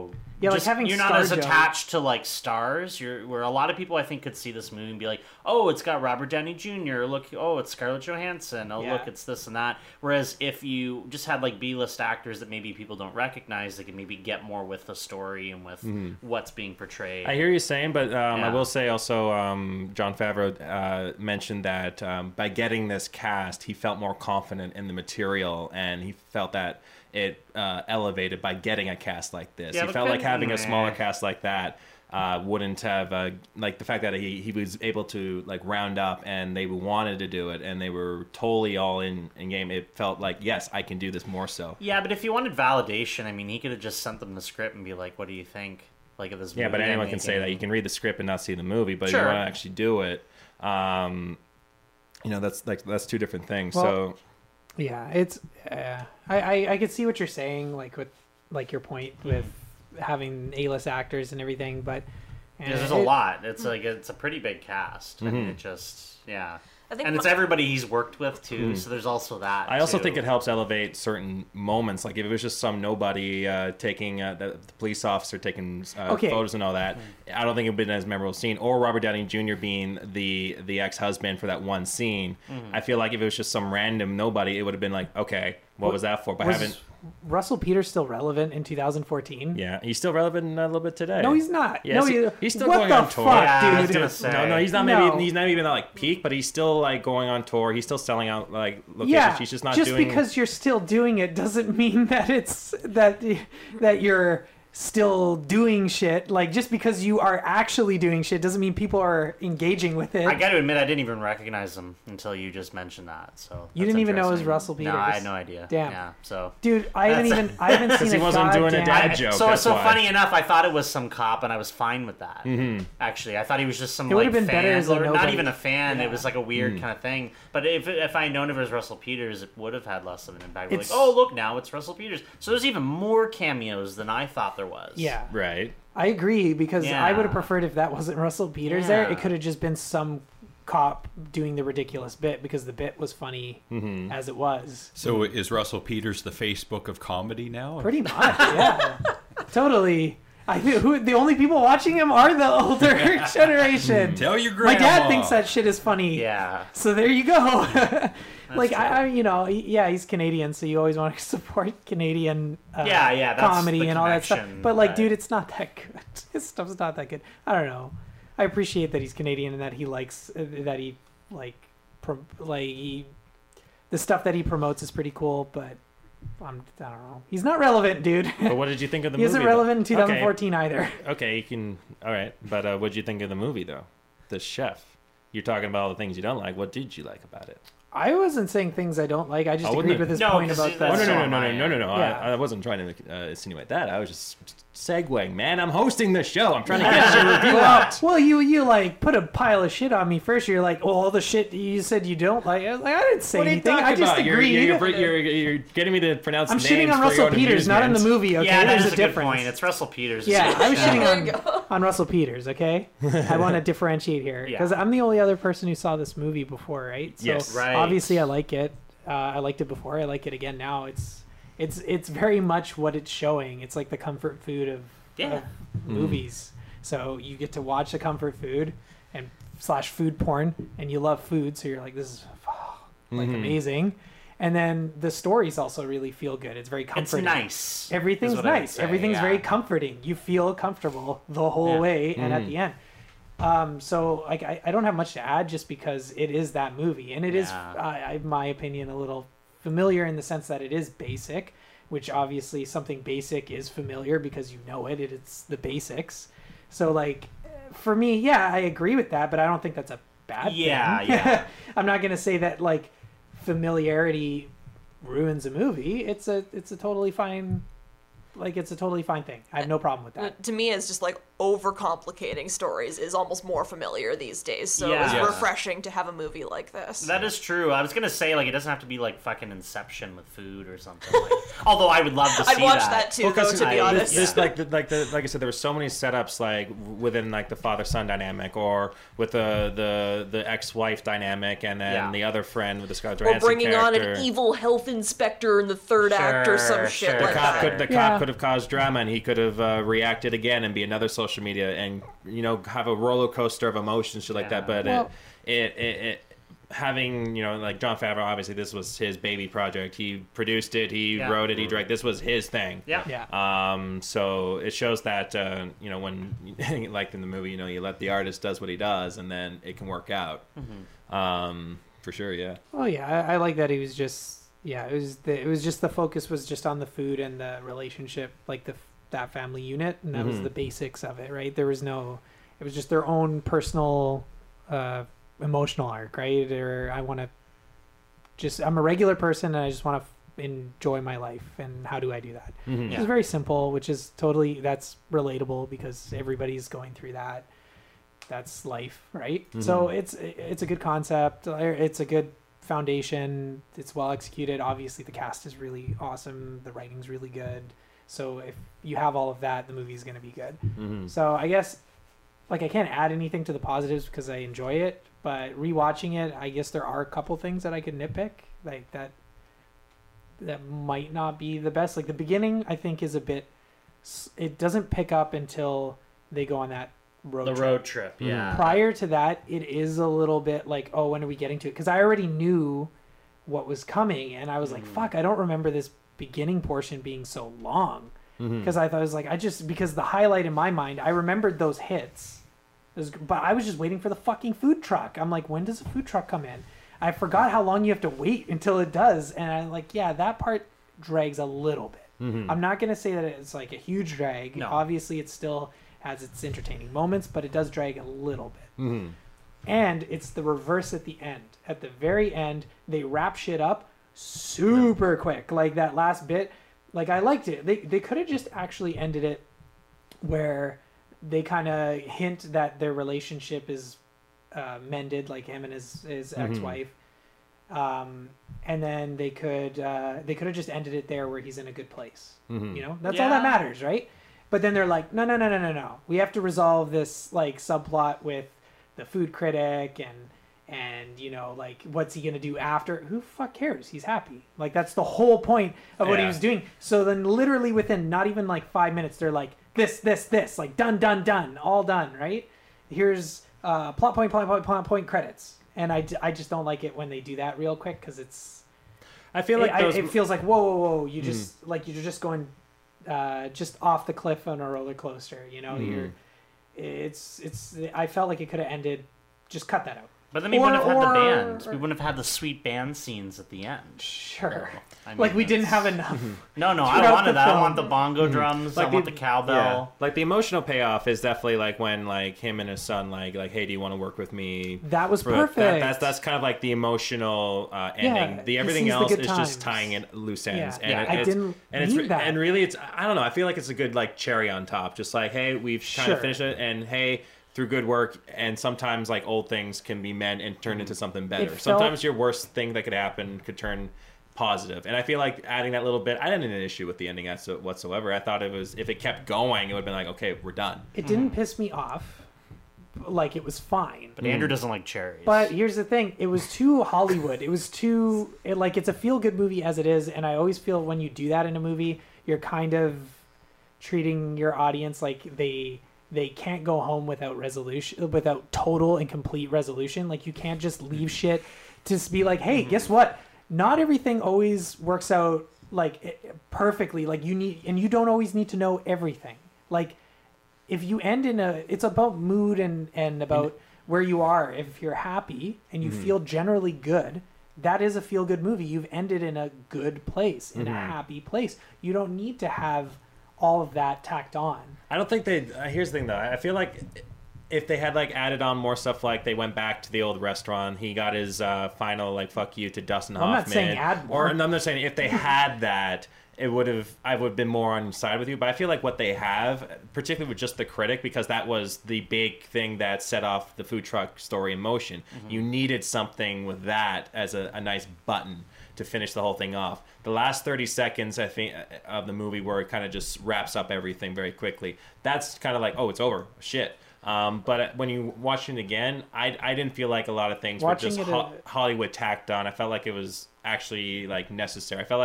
Speaker 4: Yeah, like having
Speaker 2: you're not as
Speaker 4: ScarJo.
Speaker 2: attached to like stars. Where a lot of people I think could see this movie and be like, oh, it's got Robert Downey Jr. Look, oh, it's Scarlett Johansson. Oh,
Speaker 4: Yeah.
Speaker 2: look, it's this and that. Whereas if you just had like B-list actors that maybe people don't recognize, they can maybe get more with the story and with what's being portrayed.
Speaker 1: I hear you saying, but I
Speaker 2: Yeah.
Speaker 1: will say also, Jon Favreau mentioned that by getting this cast, he felt more confident in the material, and he felt that it elevated by getting a cast like this.
Speaker 2: Yeah,
Speaker 1: He
Speaker 2: but
Speaker 1: felt like
Speaker 2: couldn't-
Speaker 1: having a smaller
Speaker 2: Nah.
Speaker 1: cast like that wouldn't have like the fact that he was able to like round up, and they wanted to do it, and they were totally all in game. It felt like, yes, I can do this more so.
Speaker 2: Yeah, but if you wanted validation, I mean, he could have just sent them the script and be like, "What do you think?" Like of this movie.
Speaker 1: Yeah, but
Speaker 2: I'm
Speaker 1: anyone can say that.
Speaker 2: making.
Speaker 1: You can read the script and not see the movie, but if
Speaker 2: Sure.
Speaker 1: you want to actually do it, that's two different things.
Speaker 4: Well,
Speaker 1: so
Speaker 4: Yeah, it's I could see what you're saying, like with like your point with having A-list actors and everything, but
Speaker 2: Yeah, there's a lot. It's like it's a pretty big cast. I mean, it just
Speaker 3: I think
Speaker 2: and it's everybody he's worked with too. So there's also that.
Speaker 1: I also
Speaker 2: too.
Speaker 1: think it helps elevate certain moments. Like if it was just some nobody taking the police officer taking
Speaker 4: Okay.
Speaker 1: photos and all that, I don't think it would have been as memorable scene. Or Robert Downey Jr. being the ex-husband for that one scene. I feel like if it was just some random nobody, it would have been like, okay, what was that for? But
Speaker 4: was
Speaker 1: haven't.
Speaker 4: Russell Peters still relevant in 2014?
Speaker 1: Yeah, he's still relevant a little bit today.
Speaker 4: No, he's not.
Speaker 1: Yes,
Speaker 4: no,
Speaker 1: he's still
Speaker 4: what
Speaker 1: going
Speaker 4: the
Speaker 1: on tour.
Speaker 4: fuck,
Speaker 2: Yeah, I was
Speaker 4: dude?
Speaker 2: gonna say.
Speaker 1: No, he's not.
Speaker 4: No.
Speaker 1: Maybe he's not even at like peak, but he's still like going on tour. He's still selling out like locations.
Speaker 4: Yeah,
Speaker 1: He's just not
Speaker 4: just
Speaker 1: doing.
Speaker 4: because you're still doing it doesn't mean that it's that you're still doing shit. Like just because you are actually doing shit doesn't mean people are engaging with it.
Speaker 2: I got to admit, I didn't even recognize him until you just mentioned that. So
Speaker 4: You
Speaker 2: that's
Speaker 4: didn't even know it was
Speaker 2: interesting.
Speaker 4: Russell
Speaker 2: No, I
Speaker 4: Peters?
Speaker 2: had no idea.
Speaker 4: Damn.
Speaker 2: Yeah. So.
Speaker 4: Dude, I haven't seen
Speaker 1: he
Speaker 4: a
Speaker 1: wasn't doing a
Speaker 4: goddamn-
Speaker 1: dad joke.
Speaker 2: So
Speaker 1: that's why.
Speaker 2: funny enough, I thought it was some cop, and I was fine with that. Actually, I thought he was just some
Speaker 4: It
Speaker 2: like
Speaker 4: would've been
Speaker 2: fan,
Speaker 4: better as a
Speaker 2: or not
Speaker 4: nobody.
Speaker 2: even a fan.
Speaker 4: Yeah.
Speaker 2: It was like a weird kind of thing. But if I had known it was Russell Peters, it would have had less of an impact. We're like,
Speaker 4: It's-
Speaker 2: oh look, now it's Russell Peters. So there's even more cameos than I thought there was.
Speaker 4: Yeah,
Speaker 1: right.
Speaker 4: I agree because
Speaker 2: Yeah.
Speaker 4: I would have preferred if that wasn't Russell Peters there.
Speaker 2: Yeah.
Speaker 4: It could have just been some cop doing the ridiculous bit because the bit was funny as it was.
Speaker 5: So is Russell Peters the Facebook of comedy now?
Speaker 4: Pretty much, yeah, totally. The only people watching him are the older generation.
Speaker 5: Tell your
Speaker 4: My
Speaker 5: grandma.
Speaker 4: dad thinks that shit is funny.
Speaker 2: Yeah.
Speaker 4: So there you go. Like I, yeah, he's Canadian, so you always want to support Canadian
Speaker 2: Yeah, that's
Speaker 4: comedy
Speaker 2: the
Speaker 4: and all that stuff.
Speaker 2: connection,
Speaker 4: But like,
Speaker 2: but-
Speaker 4: dude, it's not that good. His stuff's not that good. I don't know. I appreciate that he's Canadian and that he likes that he the stuff that he promotes is pretty cool. But I don't know. He's not relevant, dude.
Speaker 1: But what did you think of the
Speaker 4: He
Speaker 1: movie?
Speaker 4: isn't
Speaker 1: though?
Speaker 4: relevant in 2014 either.
Speaker 1: Okay, you can. All right, but what did you think of the movie though? The Chef. You're talking about all the things you don't like. What did you like about it?
Speaker 4: I wasn't saying things I don't like. I just
Speaker 1: I
Speaker 4: agreed
Speaker 1: wouldn't-
Speaker 4: with his
Speaker 2: No,
Speaker 4: point
Speaker 2: 'cause
Speaker 4: about
Speaker 2: he-
Speaker 4: the.
Speaker 1: Oh,
Speaker 2: that's-
Speaker 1: no.
Speaker 4: Yeah.
Speaker 1: I wasn't trying to insinuate that. I was just segueing, man. I'm hosting the show. I'm trying to get your review out.
Speaker 4: Well, you like put a pile of shit on me first. You're like, oh, all the shit you said you don't like. I was like, I didn't say
Speaker 1: What are you
Speaker 4: anything.
Speaker 1: talking
Speaker 4: I just
Speaker 1: about?
Speaker 4: agreed.
Speaker 1: You're getting me to pronounce
Speaker 4: I'm
Speaker 1: names
Speaker 4: shitting on
Speaker 1: for
Speaker 4: Russell
Speaker 1: your own
Speaker 4: Peters, not on the
Speaker 1: amusement.
Speaker 4: movie. Okay,
Speaker 2: Yeah, that
Speaker 4: there's
Speaker 2: is
Speaker 4: a
Speaker 2: a good
Speaker 4: difference.
Speaker 2: point. It's Russell Peters.
Speaker 4: Yeah, I was
Speaker 3: There
Speaker 4: shitting
Speaker 3: you go.
Speaker 4: on Russell Peters. Okay, I want to differentiate here
Speaker 2: Yeah.
Speaker 4: because I'm the only other person who saw this movie before, right? So
Speaker 1: Yes.
Speaker 2: Right.
Speaker 4: obviously, I like it. I liked it before. I like it again now. It's very much what it's showing. It's like the comfort food of
Speaker 2: Yeah.
Speaker 4: movies. So you get to watch the comfort food and / food porn, and you love food, so you're like, this is amazing. And then the stories also really feel good. It's very
Speaker 2: It's
Speaker 4: comforting.
Speaker 2: nice.
Speaker 4: Everything's
Speaker 2: is what I would
Speaker 4: nice.
Speaker 2: say,
Speaker 4: Everything's
Speaker 2: yeah.
Speaker 4: very comforting. You feel comfortable the whole
Speaker 2: Yeah.
Speaker 4: way, and at the end. So like I don't have much to add just because it is that movie, and it is,
Speaker 2: Yeah.
Speaker 4: in my opinion, a little familiar in the sense that it is basic, which obviously something basic is familiar because you know it. It's the basics. So like for me, yeah, I agree with that, but I don't think that's a bad
Speaker 2: Yeah,
Speaker 4: thing.
Speaker 2: yeah.
Speaker 4: I'm not gonna say that like familiarity ruins a movie. It's a totally fine. Like it's a totally fine thing. I have no problem with that.
Speaker 3: To me, it's just like overcomplicating stories is almost more familiar these days. So
Speaker 2: Yeah.
Speaker 3: it's
Speaker 2: Yeah.
Speaker 3: refreshing to have a movie like this.
Speaker 2: That is true. I was gonna say like it doesn't have to be like fucking Inception with food or something. Like, although I would love to see
Speaker 3: I'd watch that too,
Speaker 1: Well,
Speaker 3: though.
Speaker 1: 'cause
Speaker 3: To be
Speaker 2: I-
Speaker 3: honest,
Speaker 1: This like I said, there were so many setups like within like the father son dynamic, or with the ex-wife dynamic, and then
Speaker 2: Yeah.
Speaker 1: the other friend with the Scarlett
Speaker 3: or
Speaker 1: Johansson
Speaker 3: bringing on
Speaker 1: character.
Speaker 3: an evil health inspector in the third act or some
Speaker 2: Sure,
Speaker 3: shit
Speaker 2: sure.
Speaker 3: like
Speaker 1: The cop
Speaker 3: that.
Speaker 1: could could have caused drama, and he could have reacted again and be another social media, and have a roller coaster of emotions, shit like that. But it having like Jon Favreau, obviously this was his baby project. He produced it, he wrote it, he directed. This was his thing. So it shows that when like in the movie, you let the artist does what he does, and then it can work out. For sure, yeah.
Speaker 4: Oh yeah, I like that he was just it was just the focus was just on the food and the relationship, like that family unit, and that was the basics of it, right? It was just their own personal emotional arc, right? Or I'm a regular person and I just want to enjoy my life, and how do I do that? It's very simple, which is that's relatable because everybody's going through that. That's life, right? So it's a good concept. It's a good foundation. It's well executed. Obviously the cast is really awesome. The writing's really good. So if you have all of that, the movie's going to be good. So I guess I can't add anything to the positives because I enjoy it, but rewatching it, I guess there are a couple things that I could nitpick, like that might not be the best. Like the beginning, I think is it doesn't pick up until they go on that road trip.
Speaker 2: Yeah.
Speaker 4: Prior to that, it is a little bit like, oh, when are we getting to it? Because I already knew what was coming, and I was like, fuck, I don't remember this beginning portion being so long. Because I thought it was like, because the highlight in my mind, I remembered those hits. But I was just waiting for the fucking food truck. I'm like, when does a food truck come in? I forgot how long you have to wait until it does. And I'm like, yeah, that part drags a little bit. I'm not going to say that it's like a huge drag.
Speaker 2: No.
Speaker 4: Obviously, it still has its entertaining moments, but it does drag a little bit. And it's the reverse at the end. At the very end, they wrap shit up super quick. Like that last bit, like I liked it. They could have just actually ended it where they kind of hint that their relationship is mended, like him and his ex-wife, and then they could have just ended it there where he's in a good place. That's all that matters, right? But then they're like, no, we have to resolve this like subplot with the food critic and like what's he gonna do after? Who fuck cares? He's happy. Like that's the whole point of what he was doing. So then literally within not even like 5 minutes, they're like, this, like done, all done, right? Here's plot point, credits. And I just don't like it when they do that real quick because
Speaker 1: I feel like
Speaker 4: it feels like whoa, you just like you're just going just off the cliff on a roller coaster, I felt like it could have ended. Just cut that out.
Speaker 2: But then we wouldn't have had the band. We wouldn't have had the sweet band scenes at the end.
Speaker 4: Sure.
Speaker 2: I mean,
Speaker 4: like we didn't have enough.
Speaker 2: No, I wanted that. I want the bongo drums. I want the cowbell.
Speaker 1: Yeah. Like the emotional payoff is definitely like when like him and his son like hey, do you want to work with me?
Speaker 4: That was perfect.
Speaker 1: That's kind of like the emotional ending.
Speaker 4: Yeah,
Speaker 1: Everything else is
Speaker 4: times.
Speaker 1: Just tying in loose ends.
Speaker 4: Yeah. I didn't need that.
Speaker 1: And really, it's I don't know. I feel like it's a good like cherry on top. Just like hey, we've kind of finished it, and hey. Through good work, and sometimes like old things can be mended and turned into something better. Sometimes your worst thing that could happen could turn positive, and I feel like adding that little bit, I didn't have an issue with the ending whatsoever. I thought it was if it kept going, it would have been like, okay, we're done.
Speaker 4: It didn't piss me off. Like it was fine.
Speaker 2: But Andrew doesn't like cherries.
Speaker 4: But here's the thing: it was too Hollywood. It was too it's a feel good movie as it is, and I always feel when you do that in a movie, you're kind of treating your audience like they can't go home without total and complete resolution. Like you can't just leave shit to just be like, hey, guess what? Not everything always works out like perfectly. Like you don't always need to know everything. Like if you end it's about mood and about where you are. If you're happy and you feel generally good, that is a feel good movie. You've ended in a good place, in a happy place. You don't need to have all of that tacked on. I
Speaker 1: don't think they here's the thing though, I feel like if they had like added on more stuff, like they went back to the old restaurant, he got his final like fuck you to Dustin Hoffman.
Speaker 4: I'm not saying add more.
Speaker 1: I'm not saying if they had that I would have been more on side with you, but I feel like what they have, particularly with just the critic, because that was the big thing that set off the food truck story in motion. You needed something with that as a nice button to finish the whole thing off. The last 30 seconds, I think, of the movie where it kind of just wraps up everything very quickly. That's kind of like, oh, it's over. Shit. But when you watch it again, I didn't feel like a lot of things were just Hollywood tacked on. I felt like it was actually like necessary. I felt like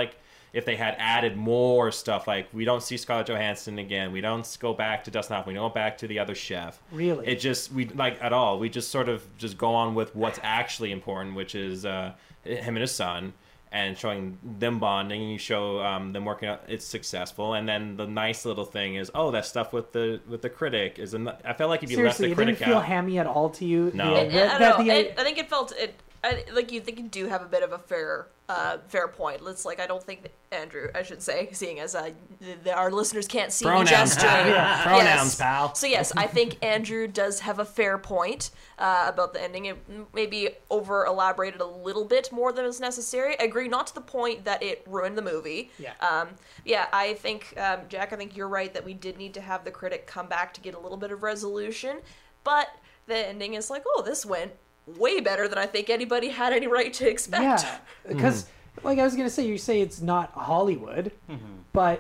Speaker 1: if they had added more stuff, like we don't see Scarlett Johansson again, we don't go back to Dustin Hoffman, we don't go back to the other chef.
Speaker 4: Really?
Speaker 1: It just, we like at all. We just sort of just go on with what's actually important, which is him and his son, and showing them bonding. And you show them working out, it's successful. And then the nice little thing is, oh, that stuff with the critic is. I felt like if you
Speaker 4: Seriously,
Speaker 1: left the critic
Speaker 4: it didn't feel
Speaker 1: out,
Speaker 4: hammy at all to you.
Speaker 1: No.
Speaker 3: I don't know. I think it felt it. Like you think you do have a bit of a fair point. It's like I don't think that Andrew, I should say, seeing as our listeners can't see me gesturing.
Speaker 1: Pronouns,
Speaker 3: Yes.
Speaker 1: pal.
Speaker 3: So yes, I think Andrew does have a fair point about the ending. It maybe over elaborated a little bit more than is necessary. I agree, not to the point that it ruined the movie.
Speaker 4: Yeah.
Speaker 3: I think Jack, I think you're right that we did need to have the critic come back to get a little bit of resolution, but the ending is like, oh, this went way better than I think anybody had any right to expect.
Speaker 4: Yeah, because like I was gonna say, you say it's not Hollywood, but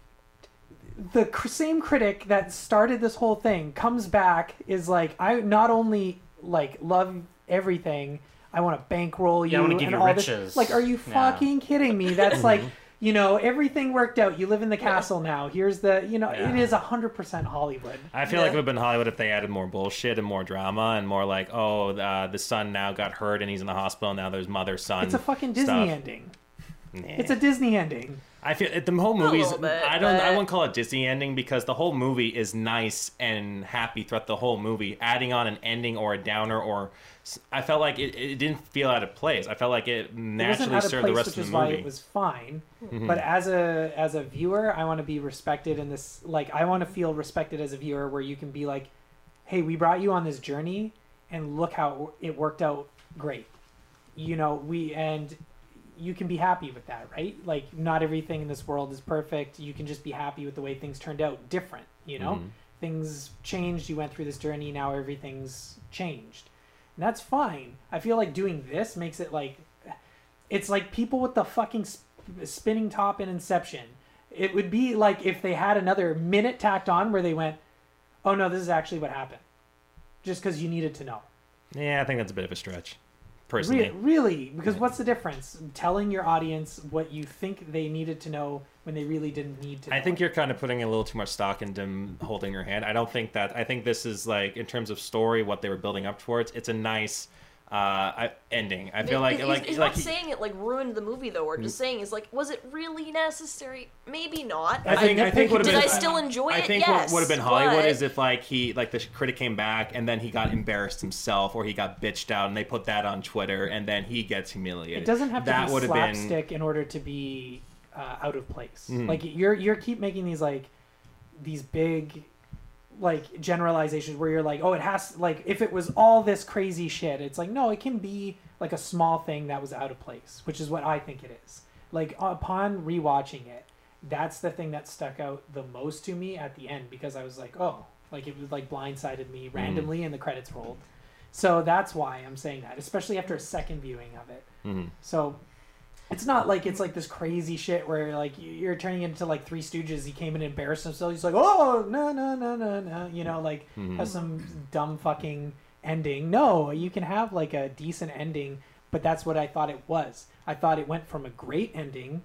Speaker 4: the same critic that started this whole thing comes back, is like, I not only like love everything, I want to bankroll you,
Speaker 2: I wanna give
Speaker 4: and
Speaker 2: you
Speaker 4: all
Speaker 2: riches.
Speaker 4: this. Like, are you fucking kidding me? That's like, you know, everything worked out. You live in the castle now. Here's the, you know, it is 100% Hollywood.
Speaker 1: I feel like it would have been Hollywood if they added more bullshit and more drama and more like, oh, the son now got hurt and he's in the hospital, and now there's mother son.
Speaker 4: It's a fucking Disney
Speaker 1: stuff.
Speaker 4: ending.
Speaker 1: Nah.
Speaker 4: It's a Disney ending.
Speaker 1: I feel the whole movie's.
Speaker 3: little bit,
Speaker 1: I
Speaker 3: but-
Speaker 1: wouldn't call it Disney ending because the whole movie is nice and happy throughout the whole movie. Adding on an ending or a downer, or I felt like it didn't feel out of place. I felt like it
Speaker 4: It wasn't
Speaker 1: naturally
Speaker 4: out of
Speaker 1: served the
Speaker 4: place,
Speaker 1: rest
Speaker 4: which
Speaker 1: of
Speaker 4: is
Speaker 1: the
Speaker 4: why
Speaker 1: movie.
Speaker 4: it was fine. But as a viewer, I want to be respected in this. Like, I want to feel respected as a viewer, where you can be like, "Hey, we brought you on this journey, and look how it worked out great." You know, you can be happy with that, right? Like, not everything in this world is perfect. You can just be happy with the way things turned out different, you know? Things changed, you went through this journey, now everything's changed. And that's fine. I feel like doing this makes it like, it's like people with the fucking spinning top in Inception. It would be like if they had another minute tacked on where they went, oh no, this is actually what happened. Just because you needed to know.
Speaker 1: Yeah, I think that's a bit of a stretch, personally.
Speaker 4: Really? Because what's the difference? Telling your audience what you think they needed to know when they really didn't need to know.
Speaker 1: I think you're kind of putting a little too much stock into them holding your hand. I don't think that. I think this is like, in terms of story, what they were building up towards. It's a nice ending. I feel like
Speaker 3: he's not saying it like ruined the movie though, or just saying is like, was it really necessary? Maybe not.
Speaker 1: I think would have
Speaker 3: did
Speaker 1: been,
Speaker 3: I still enjoy it?
Speaker 1: I think
Speaker 3: Yes,
Speaker 1: what would have been Hollywood
Speaker 3: but-
Speaker 1: is if like the critic came back and then he got embarrassed himself, or he got bitched out and they put that on Twitter and then he gets humiliated.
Speaker 4: It doesn't have to
Speaker 1: that
Speaker 4: be
Speaker 1: would have
Speaker 4: slapstick in order to be out of place. Like, you're keep making these big like generalizations where you're like, oh, it has, like, if it was all this crazy shit, it's like, no, it can be like a small thing that was out of place, which is what I think it is. Like, upon rewatching it, that's the thing that stuck out the most to me at the end, because I was like, oh, like, it was like blindsided me randomly and the credits rolled. So that's why I'm saying that, especially after a second viewing of it. So it's not like it's like this crazy shit where like you're turning into like Three Stooges. He came in and embarrassed himself. He's like, oh, no, you know, like have some dumb fucking ending. No, you can have like a decent ending, but that's what I thought it was. I thought it went from a great ending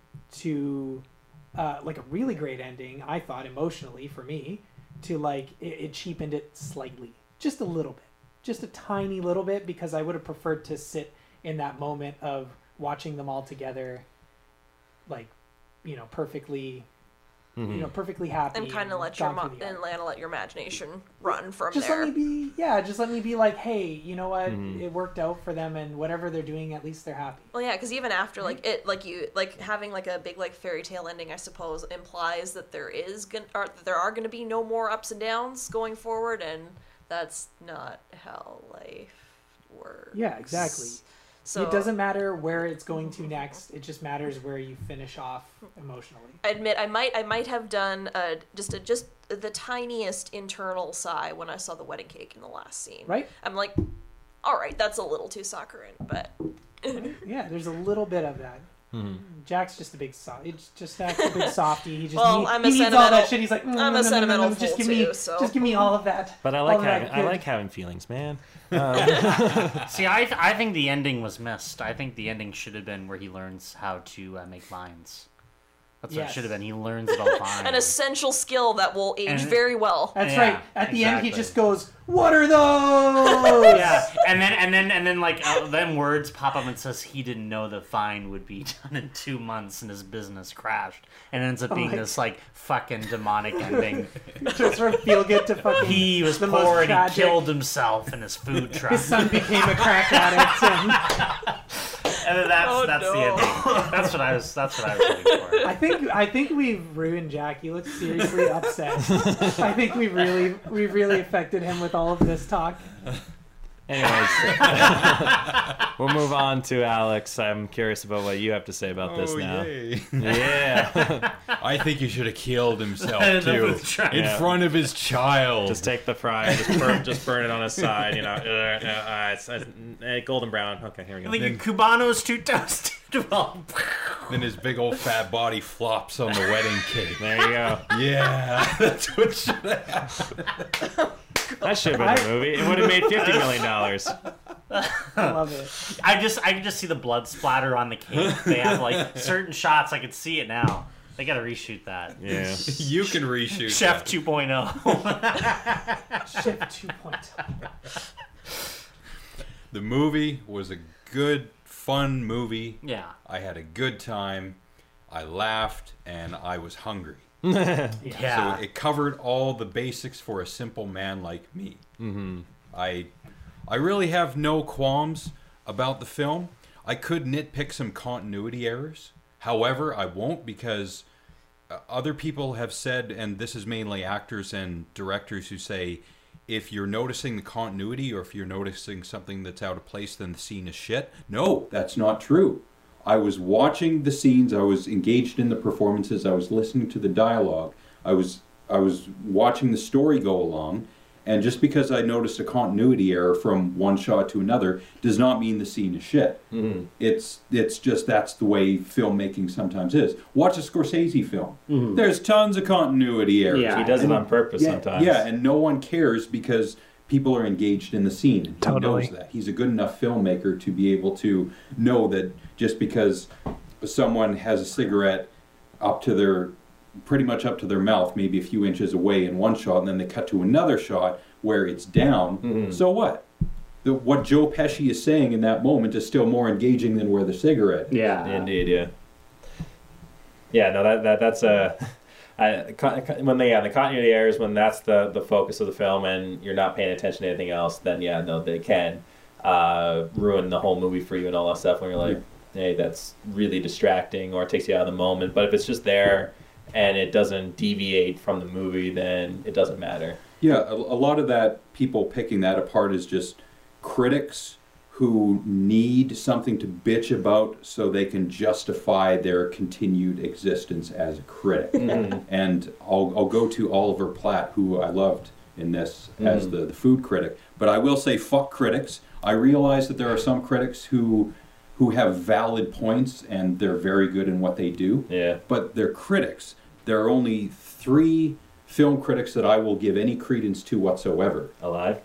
Speaker 4: to like a really great ending, I thought, emotionally for me, to like it cheapened it slightly, just a little bit, just a tiny little bit, because I would have preferred to sit in that moment of watching them all together, like, you know, perfectly, you know, perfectly happy,
Speaker 3: and kind of let your imagination run from
Speaker 4: just
Speaker 3: there.
Speaker 4: Just let me be like, hey, you know what, it worked out for them, and whatever they're doing, at least they're happy.
Speaker 3: Well, yeah, because even after like it, like you like having like a big like fairy tale ending, I suppose implies that there are gonna be no more ups and downs going forward, and that's not how life works.
Speaker 4: Yeah, exactly.
Speaker 3: So
Speaker 4: it doesn't matter where it's going to next. It just matters where you finish off emotionally.
Speaker 3: I admit I might have done just the tiniest internal sigh when I saw the wedding cake in the last scene.
Speaker 4: Right?
Speaker 3: I'm like, all right, that's a little too saccharine, but
Speaker 4: Yeah, there's a little bit of that. Jack's just a big softie. He just
Speaker 3: I'm a
Speaker 4: he needs all
Speaker 3: sentimental-
Speaker 4: that shit. He's like,
Speaker 3: I'm a sentimental
Speaker 4: just
Speaker 3: fool
Speaker 4: give me,
Speaker 3: too, so.
Speaker 4: just give me all of that.
Speaker 1: But I
Speaker 4: All
Speaker 1: like
Speaker 4: of that
Speaker 1: having I
Speaker 4: good.
Speaker 1: like having feelings, man.
Speaker 2: See, I think the ending was missed. I think the ending should have been where he learns how to make mines. That's what it
Speaker 4: Yes.
Speaker 2: should have been. He learns it all fine.
Speaker 3: An essential skill that will age
Speaker 2: And-
Speaker 3: very well.
Speaker 4: That's
Speaker 2: Yeah,
Speaker 4: right. At the end, he
Speaker 2: exactly.
Speaker 4: just goes, "What are those?"
Speaker 2: Yeah, and then like then words pop up and says he didn't know the fine would be done in 2 months and his business crashed, and it ends up being
Speaker 4: my-
Speaker 2: this like fucking demonic ending.
Speaker 4: Just from feel good to fucking.
Speaker 2: He was
Speaker 4: the most
Speaker 2: poor and he
Speaker 4: tragic-
Speaker 2: killed himself in his food truck.
Speaker 4: His son became a crack addict, and
Speaker 2: And then that's
Speaker 3: Oh,
Speaker 2: the
Speaker 3: no.
Speaker 2: ending. That's what I was looking for.
Speaker 4: I think we've ruined Jack. He looks seriously upset. I think we've really affected him with all of this talk.
Speaker 1: Anyways, we'll move on to Alex. I'm curious about what you have to say about this now.
Speaker 5: Yay.
Speaker 1: Yeah.
Speaker 5: I think he should have killed himself
Speaker 2: Enough
Speaker 5: too,
Speaker 2: with trying.
Speaker 5: in
Speaker 1: Yeah.
Speaker 5: front of his child.
Speaker 1: Just take the fry, just burn it on his side, you know. It's golden brown. Okay, here we
Speaker 2: I
Speaker 1: go.
Speaker 2: think your Cubano's too toasted. Well,
Speaker 5: Then his big old fat body flops on the wedding cake.
Speaker 1: There you go.
Speaker 5: Yeah, that's what should have happened.
Speaker 1: That should have been a movie. It would have made $50 million.
Speaker 4: I love it.
Speaker 2: I can just see the blood splatter on the cake. They have like certain shots. I could see it now. They got to reshoot that.
Speaker 1: Yeah.
Speaker 5: You can reshoot
Speaker 2: Chef
Speaker 5: that.
Speaker 2: 2.0.
Speaker 4: Shift 2.0.
Speaker 5: The movie was a good, fun movie.
Speaker 2: Yeah.
Speaker 5: I had a good time. I laughed, and I was hungry.
Speaker 2: Yeah.
Speaker 5: So it covered all the basics for a simple man like me. Mm-hmm. I really have no qualms about the film. I could nitpick some continuity errors. However, I won't, because other people have said, and this is mainly actors and directors who say, if you're noticing the continuity or if you're noticing something that's out of place, then the scene is shit. No, that's not true. I was watching the scenes, I was engaged in the performances, I was listening to the dialogue, I was watching the story go along, and just because I noticed a continuity error from one shot to another does not mean the scene is shit. Mm-hmm. It's just that's the way filmmaking sometimes is. Watch a Scorsese film. Mm-hmm. There's tons of continuity errors.
Speaker 2: Yeah.
Speaker 1: He does it on purpose sometimes.
Speaker 5: Yeah, and no one cares because people are engaged in the scene. He
Speaker 4: Totally.
Speaker 5: knows that. He's a good enough filmmaker to be able to know that just because someone has a cigarette pretty much up to their mouth, maybe a few inches away in one shot, and then they cut to another shot where it's down, so what? What Joe Pesci is saying in that moment is still more engaging than where the cigarette is.
Speaker 2: Yeah.
Speaker 1: Indeed, yeah. Yeah, no, that's a... the continuity errors, when that's the focus of the film and you're not paying attention to anything else, then yeah, no, they can ruin the whole movie for you and all that stuff when you're like, hey, that's really distracting, or it takes you out of the moment. But if it's just there and it doesn't deviate from the movie, then it doesn't matter.
Speaker 5: Yeah, a lot of that, people picking that apart is just critics who need something to bitch about so they can justify their continued existence as a critic. And I'll go to Oliver Platt, who I loved in this as the food critic. But I will say, fuck critics. I realize that there are some critics who have valid points and they're very good in what they do.
Speaker 1: Yeah.
Speaker 5: But they're critics. There are only 3 film critics that I will give any credence to whatsoever.
Speaker 1: Alive?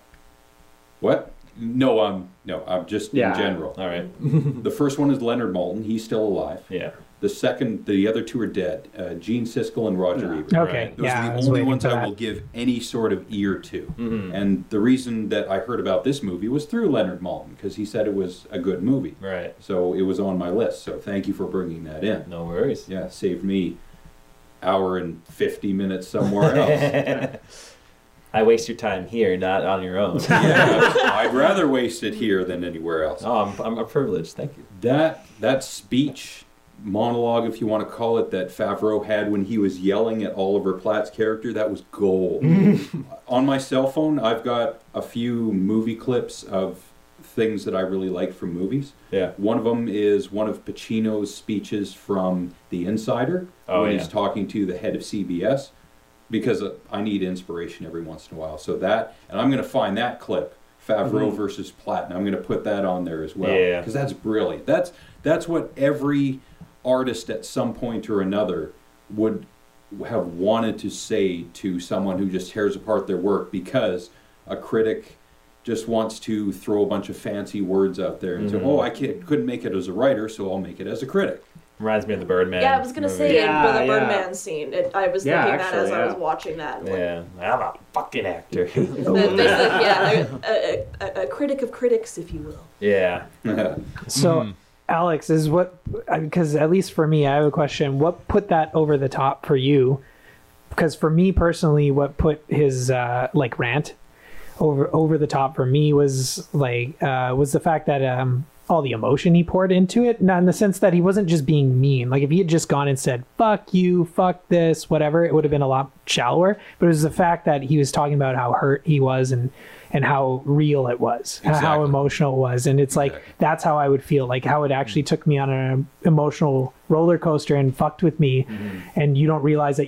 Speaker 5: What? No, I'm just in general.
Speaker 1: All right.
Speaker 5: The first one is Leonard Maltin. He's still alive.
Speaker 1: Yeah.
Speaker 5: The other 2 are dead. Gene Siskel and Roger Ebert.
Speaker 4: Okay,
Speaker 1: Right.
Speaker 5: Those
Speaker 4: yeah, I
Speaker 5: are the
Speaker 4: was
Speaker 5: only
Speaker 4: waiting
Speaker 5: ones
Speaker 4: for
Speaker 5: I
Speaker 4: that.
Speaker 5: will give any sort of ear to. And the reason that I heard about this movie was through Leonard Maltin, because he said it was a good movie.
Speaker 1: Right.
Speaker 5: So it was on my list. So thank you for bringing that in.
Speaker 1: No worries.
Speaker 5: Yeah, saved me hour and 50 minutes somewhere else.
Speaker 1: I waste your time here, not on your own.
Speaker 5: Yeah, I'd rather waste it here than anywhere else.
Speaker 1: Oh, I'm privileged. Thank you.
Speaker 5: That speech, monologue, if you want to call it, that Favreau had when he was yelling at Oliver Platt's character, that was gold. On my cell phone, I've got a few movie clips of things that I really like from movies.
Speaker 1: Yeah.
Speaker 5: One of them is one of Pacino's speeches from The Insider, when he's talking to the head of CBS, because I need inspiration every once in a while. So that, and I'm going to find that clip, Favreau versus Platt, and I'm going to put that on there as well.
Speaker 1: Yeah.
Speaker 5: Because that's brilliant. That's what every artist at some point or another would have wanted to say to someone who just tears apart their work, because a critic just wants to throw a bunch of fancy words out there and say, oh, I couldn't make it as a writer, so I'll make it as a critic.
Speaker 6: Reminds me of the Birdman.
Speaker 3: Yeah, I was gonna
Speaker 6: movie.
Speaker 3: say
Speaker 2: Yeah,
Speaker 3: the
Speaker 2: yeah.
Speaker 3: Birdman scene. I was
Speaker 2: Yeah,
Speaker 3: thinking that as
Speaker 2: actually,
Speaker 3: I was
Speaker 2: yeah.
Speaker 3: watching that. Like,
Speaker 6: Yeah, I'm a fucking actor.
Speaker 3: basically, a critic of critics, if you will.
Speaker 6: Yeah.
Speaker 4: So, Alex, is what, because at least for me, I have a question. What put that over the top for you? Because for me personally, what put his like rant over the top for me was like was the fact that all the emotion he poured into it, not in the sense that he wasn't just being mean. Like if he had just gone and said "fuck you," "fuck this," whatever, it would have been a lot shallower. But it was the fact that he was talking about how hurt he was and how real it was, how
Speaker 5: Exactly.
Speaker 4: emotional it was. And it's like,
Speaker 5: Exactly.
Speaker 4: that's how I would feel, like how it actually took me on an emotional roller coaster and fucked with me. And you don't realize that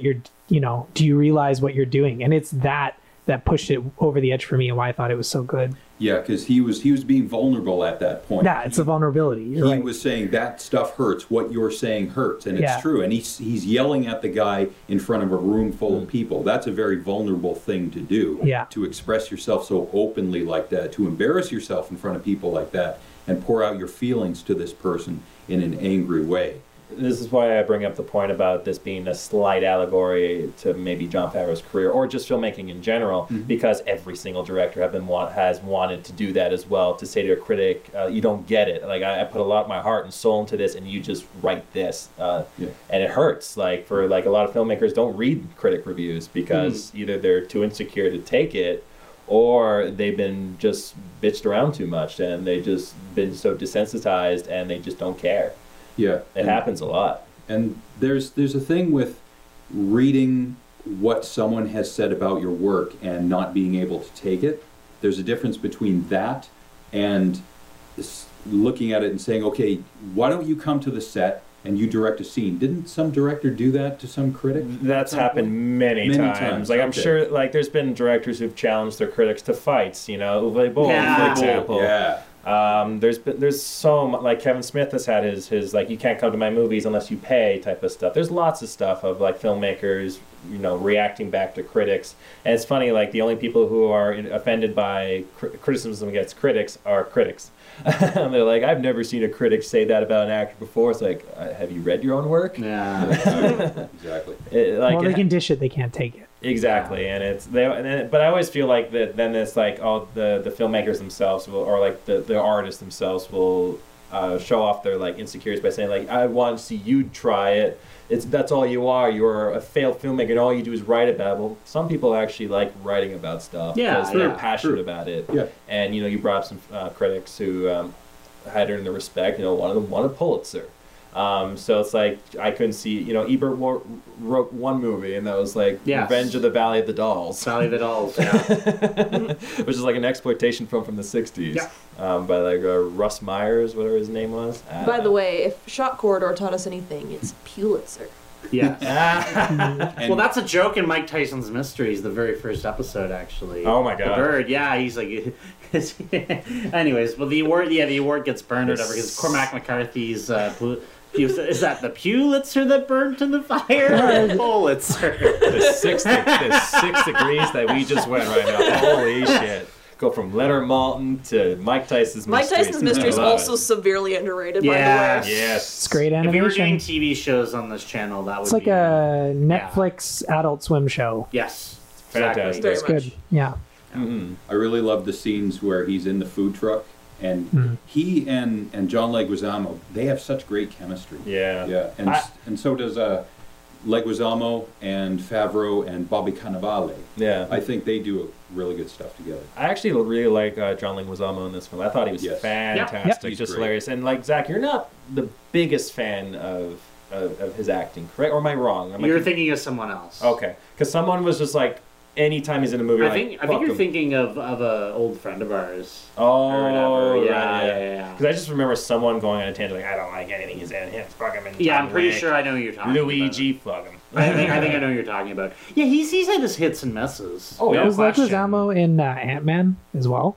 Speaker 4: do you realize what you're doing? And it's that pushed it over the edge for me and why I thought it was so good.
Speaker 5: Yeah, because he was being vulnerable at that point.
Speaker 4: Yeah, it's a vulnerability. You're
Speaker 5: He
Speaker 4: right.
Speaker 5: was saying that stuff hurts. What you're saying hurts, and
Speaker 4: Yeah.
Speaker 5: it's true. And he's yelling at the guy in front of a room full of people. That's a very vulnerable thing to do.
Speaker 4: Yeah.
Speaker 5: To express yourself so openly like that, to embarrass yourself in front of people like that, and pour out your feelings to this person in an angry way.
Speaker 6: This is why I bring up the point about this being a slight allegory to maybe Jon Favreau's career or just filmmaking in general, because every single director has wanted to do that as well, to say to a critic, you don't get it. Like, I put a lot of my heart and soul into this, and you just write this. And it hurts. Like, for like a lot of filmmakers don't read critic reviews because either they're too insecure to take it, or they've been just bitched around too much, and they just been so desensitized, and they just don't care.
Speaker 5: Yeah.
Speaker 6: It happens a lot.
Speaker 5: And there's a thing with reading what someone has said about your work and not being able to take it. There's a difference between that and looking at it and saying, okay, why don't you come to the set and you direct a scene? Didn't some director do that to some critic?
Speaker 6: That's happened many times. Like, I'm
Speaker 5: okay.
Speaker 6: sure, like, there's been directors who've challenged their critics to fights. Uwe Boll,
Speaker 2: Yeah.
Speaker 6: for example.
Speaker 5: Yeah.
Speaker 6: There's so much, like Kevin Smith has had his like, you can't come to my movies unless you pay type of stuff. There's lots of stuff of like filmmakers, reacting back to critics. And it's funny, like the only people who are offended by criticism against critics are critics. They're like, I've never seen a critic say that about an actor before. It's like, have you read your own work?
Speaker 2: Yeah.
Speaker 5: Exactly.
Speaker 4: Well, they can dish it, they can't take it.
Speaker 6: Exactly, and it's but I always feel like that. Then it's like all the filmmakers themselves will, or like the artists themselves will show off their like insecurities by saying like, I want to see you try it. That's all you are. You're a failed filmmaker, and all you do is write about it. Well, some people actually like writing about stuff because they're passionate about it.
Speaker 5: Yeah.
Speaker 6: And you brought up some critics who had earned the respect. One of them won a Pulitzer. So it's like, I couldn't see, Ebert wrote one movie, and that was like Revenge of the Valley of the Dolls.
Speaker 2: Valley of the Dolls, yeah.
Speaker 6: Which is like an exploitation film from the 60s.
Speaker 2: Yeah.
Speaker 6: By like Russ Myers, whatever his name was.
Speaker 3: By the way, if Shot Corridor taught us anything, it's Pulitzer.
Speaker 2: Yes.
Speaker 5: And
Speaker 2: Well, that's a joke in Mike Tyson's Mysteries, the very first episode, actually.
Speaker 6: Oh my God.
Speaker 2: The bird, yeah, he's like... Anyways, well, the award gets burned or whatever, because Cormac McCarthy's... is that the Pulitzer that burned in the fire? Or the Pulitzer?
Speaker 6: the six degrees that we just went right now. Holy shit. Go from Leonard Maltin to Mike Tyson's
Speaker 3: Mike
Speaker 6: Mysteries.
Speaker 3: Tyson's Mystery is
Speaker 6: I love
Speaker 3: also
Speaker 6: it.
Speaker 3: severely underrated,
Speaker 2: Yeah.
Speaker 3: by the way.
Speaker 6: Yes.
Speaker 4: It's great
Speaker 2: If we were
Speaker 4: animation.
Speaker 2: doing TV shows on this channel, that would
Speaker 4: It's like
Speaker 2: be...
Speaker 4: a Netflix Adult Swim show.
Speaker 2: Yes.
Speaker 6: Fantastic.
Speaker 3: Very
Speaker 4: It's
Speaker 3: much.
Speaker 4: good. Yeah.
Speaker 5: I really love the scenes where he's in the food truck, and he and John Leguizamo, they have such great chemistry.
Speaker 6: Yeah.
Speaker 5: Yeah, and so does Leguizamo and Favreau and Bobby Cannavale.
Speaker 6: Yeah.
Speaker 5: I think they do really good stuff together.
Speaker 6: I actually really like John Leguizamo in this film. I thought he was
Speaker 5: Yes.
Speaker 6: fantastic,
Speaker 5: He's
Speaker 6: just
Speaker 5: great.
Speaker 6: hilarious. And like, Zach, you're not the biggest fan of his acting, correct? Or am I wrong?
Speaker 2: You're thinking of someone else.
Speaker 6: Okay, because someone was just like, anytime he's in a movie,
Speaker 2: I think
Speaker 6: fuck
Speaker 2: you're
Speaker 6: him.
Speaker 2: thinking of an old friend of ours.
Speaker 6: Oh,
Speaker 2: or whatever.
Speaker 6: right,
Speaker 2: Yeah.
Speaker 6: Because I just remember someone going on a tangent like, I don't like anything he's in. Him, fuck him. And
Speaker 2: Yeah, I'm
Speaker 6: John
Speaker 2: pretty
Speaker 6: Wick.
Speaker 2: sure I know who you're talking
Speaker 6: Luigi, fuck him.
Speaker 2: about. I think I know who you're talking about. Yeah, he's had his hits and misses.
Speaker 6: Oh, yeah.
Speaker 2: no
Speaker 4: Was
Speaker 2: question.
Speaker 4: Leguizamo in Ant-Man as well?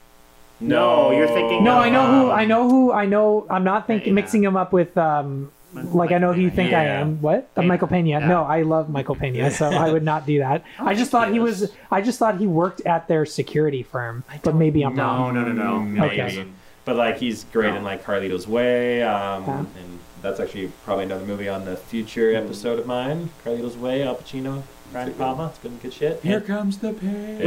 Speaker 2: No, you're thinking
Speaker 4: No,
Speaker 2: of,
Speaker 4: I know. I'm not
Speaker 2: Yeah.
Speaker 4: mixing him up with like I know who you think I
Speaker 6: Yeah.
Speaker 4: am. What?
Speaker 2: Pena.
Speaker 4: Michael Pena.
Speaker 2: Yeah.
Speaker 4: No, I love Michael Pena, so I would not do that. I just thought he was. I just thought he worked at their security firm, but maybe I'm wrong.
Speaker 2: No.
Speaker 6: Maybe.
Speaker 4: Okay.
Speaker 6: But like, he's great in like Carlito's Way, and That's actually probably another movie on the future episode of mine. Carlito's Way, Al Pacino, Brian De Palma. It's good shit.
Speaker 5: Here comes the pain.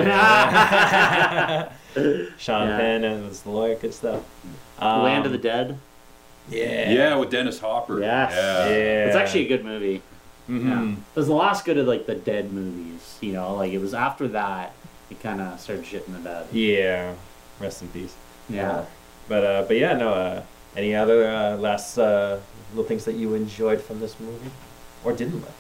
Speaker 6: Sean
Speaker 2: Yeah.
Speaker 6: Penn as the lawyer, good stuff.
Speaker 2: Land of the Dead.
Speaker 5: Yeah, with Dennis Hopper.
Speaker 2: Yes.
Speaker 5: Yeah.
Speaker 2: It's actually a good movie.
Speaker 6: Mhm.
Speaker 2: Yeah. It was the last good of like the Dead movies. You know, like it was after that it kind of started shitting the bed.
Speaker 6: Yeah. Rest in peace.
Speaker 2: Yeah.
Speaker 6: But yeah, no. Any other last little things that you enjoyed from this movie, or didn't like?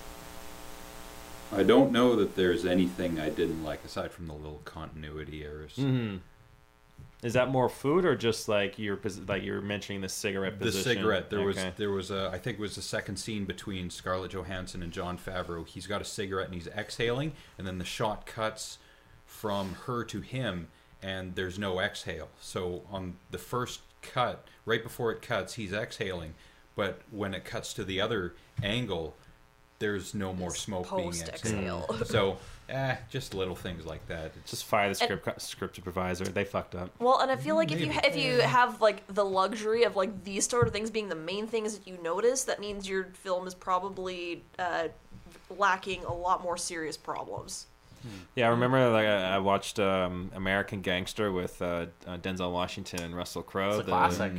Speaker 5: I don't know that there's anything I didn't like aside from the little continuity errors.
Speaker 1: Mm-hmm. Is that more food or just like you're mentioning the cigarette
Speaker 5: The
Speaker 1: position?
Speaker 5: cigarette. There
Speaker 1: Okay.
Speaker 5: was a I think it was the second scene between Scarlett Johansson and Jon Favreau. He's got a cigarette and he's exhaling, and then the shot cuts from her to him, and there's no exhale. So on the first cut, right before it cuts, he's exhaling, but when it cuts to the other angle, there's no more smoke being exhaled.
Speaker 3: Post-exhale.
Speaker 5: So, just little things like that. It's
Speaker 1: Just fire the script supervisor. They fucked up.
Speaker 3: Well, and I feel like if
Speaker 5: Maybe.
Speaker 3: you have like the luxury of like these sort of things being the main things that you notice, that means your film is probably lacking a lot more serious problems.
Speaker 1: Yeah, I remember like I watched American Gangster with Denzel Washington and Russell Crowe.
Speaker 2: It's a classic.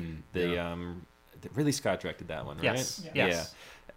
Speaker 1: Ridley Scott directed that one, right?
Speaker 2: Yes.
Speaker 4: Yeah.
Speaker 2: Yes.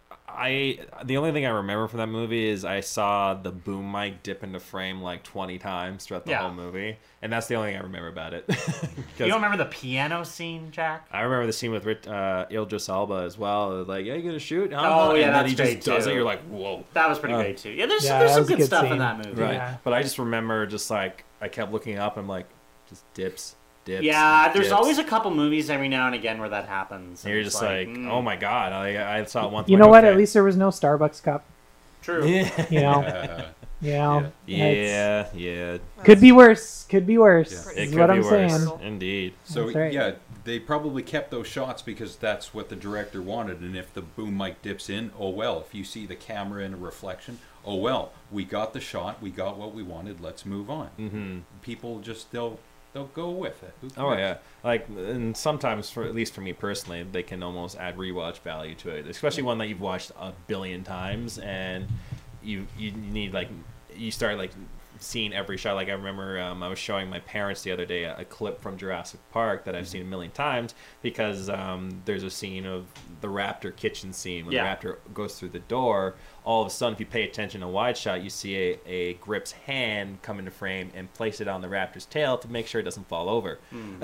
Speaker 1: The only thing I remember from that movie is I saw the boom mic dip into frame like 20 times throughout the
Speaker 2: Yeah.
Speaker 1: whole movie, and that's the only thing I remember about it.
Speaker 2: You don't remember the piano scene, Jack?
Speaker 1: I remember the scene with Idris Elba as well. Like, yeah, you gonna shoot? Huh?
Speaker 2: Oh, yeah,
Speaker 1: and then
Speaker 2: that's
Speaker 1: he just
Speaker 2: great,
Speaker 1: does
Speaker 2: too.
Speaker 1: it. You're like, whoa.
Speaker 2: That was pretty great too. Yeah, there's
Speaker 4: Yeah,
Speaker 2: there's
Speaker 4: that
Speaker 2: some
Speaker 4: was a
Speaker 2: good
Speaker 4: good
Speaker 2: stuff
Speaker 4: scene.
Speaker 2: in that movie.
Speaker 1: Right.
Speaker 4: Yeah.
Speaker 1: But I just remember just like I kept looking up. I'm like, just dips.
Speaker 2: Yeah, there's
Speaker 1: dips.
Speaker 2: always a couple movies every now and again where that happens.
Speaker 1: And you're
Speaker 2: it's
Speaker 1: just like, oh my god! I saw it once.
Speaker 4: You know what? At least there was no Starbucks cup.
Speaker 2: True.
Speaker 1: Yeah,
Speaker 4: You know.
Speaker 5: uh,
Speaker 4: You know. It's-
Speaker 1: yeah.
Speaker 4: Could be worse. Could be worse.
Speaker 5: Yeah.
Speaker 3: Pretty
Speaker 1: It
Speaker 4: Is
Speaker 1: could
Speaker 4: what
Speaker 1: be
Speaker 4: I'm
Speaker 1: worse.
Speaker 4: saying.
Speaker 1: Indeed.
Speaker 5: So
Speaker 4: That's right.
Speaker 5: yeah, they probably kept those shots because that's what the director wanted. And if the boom mic dips in, oh well. If you see the camera in a reflection, oh well. We got the shot. We got what we wanted. Let's move on.
Speaker 1: Mm-hmm.
Speaker 5: People just they'll go with it. Who
Speaker 1: Oh
Speaker 5: cares?
Speaker 1: yeah, like, and sometimes, for at least for me personally, they can almost add rewatch value to it, especially one that you've watched a billion times, and you need like you start like seeing every shot. Like I remember I was showing my parents the other day a clip from Jurassic Park that I've seen a million times because there's a scene of the raptor kitchen scene when
Speaker 2: Yeah.
Speaker 1: the raptor goes through the door. All of a sudden, if you pay attention to wide shot, you see a grip's hand come into frame and place it on the raptor's tail to make sure it doesn't fall over.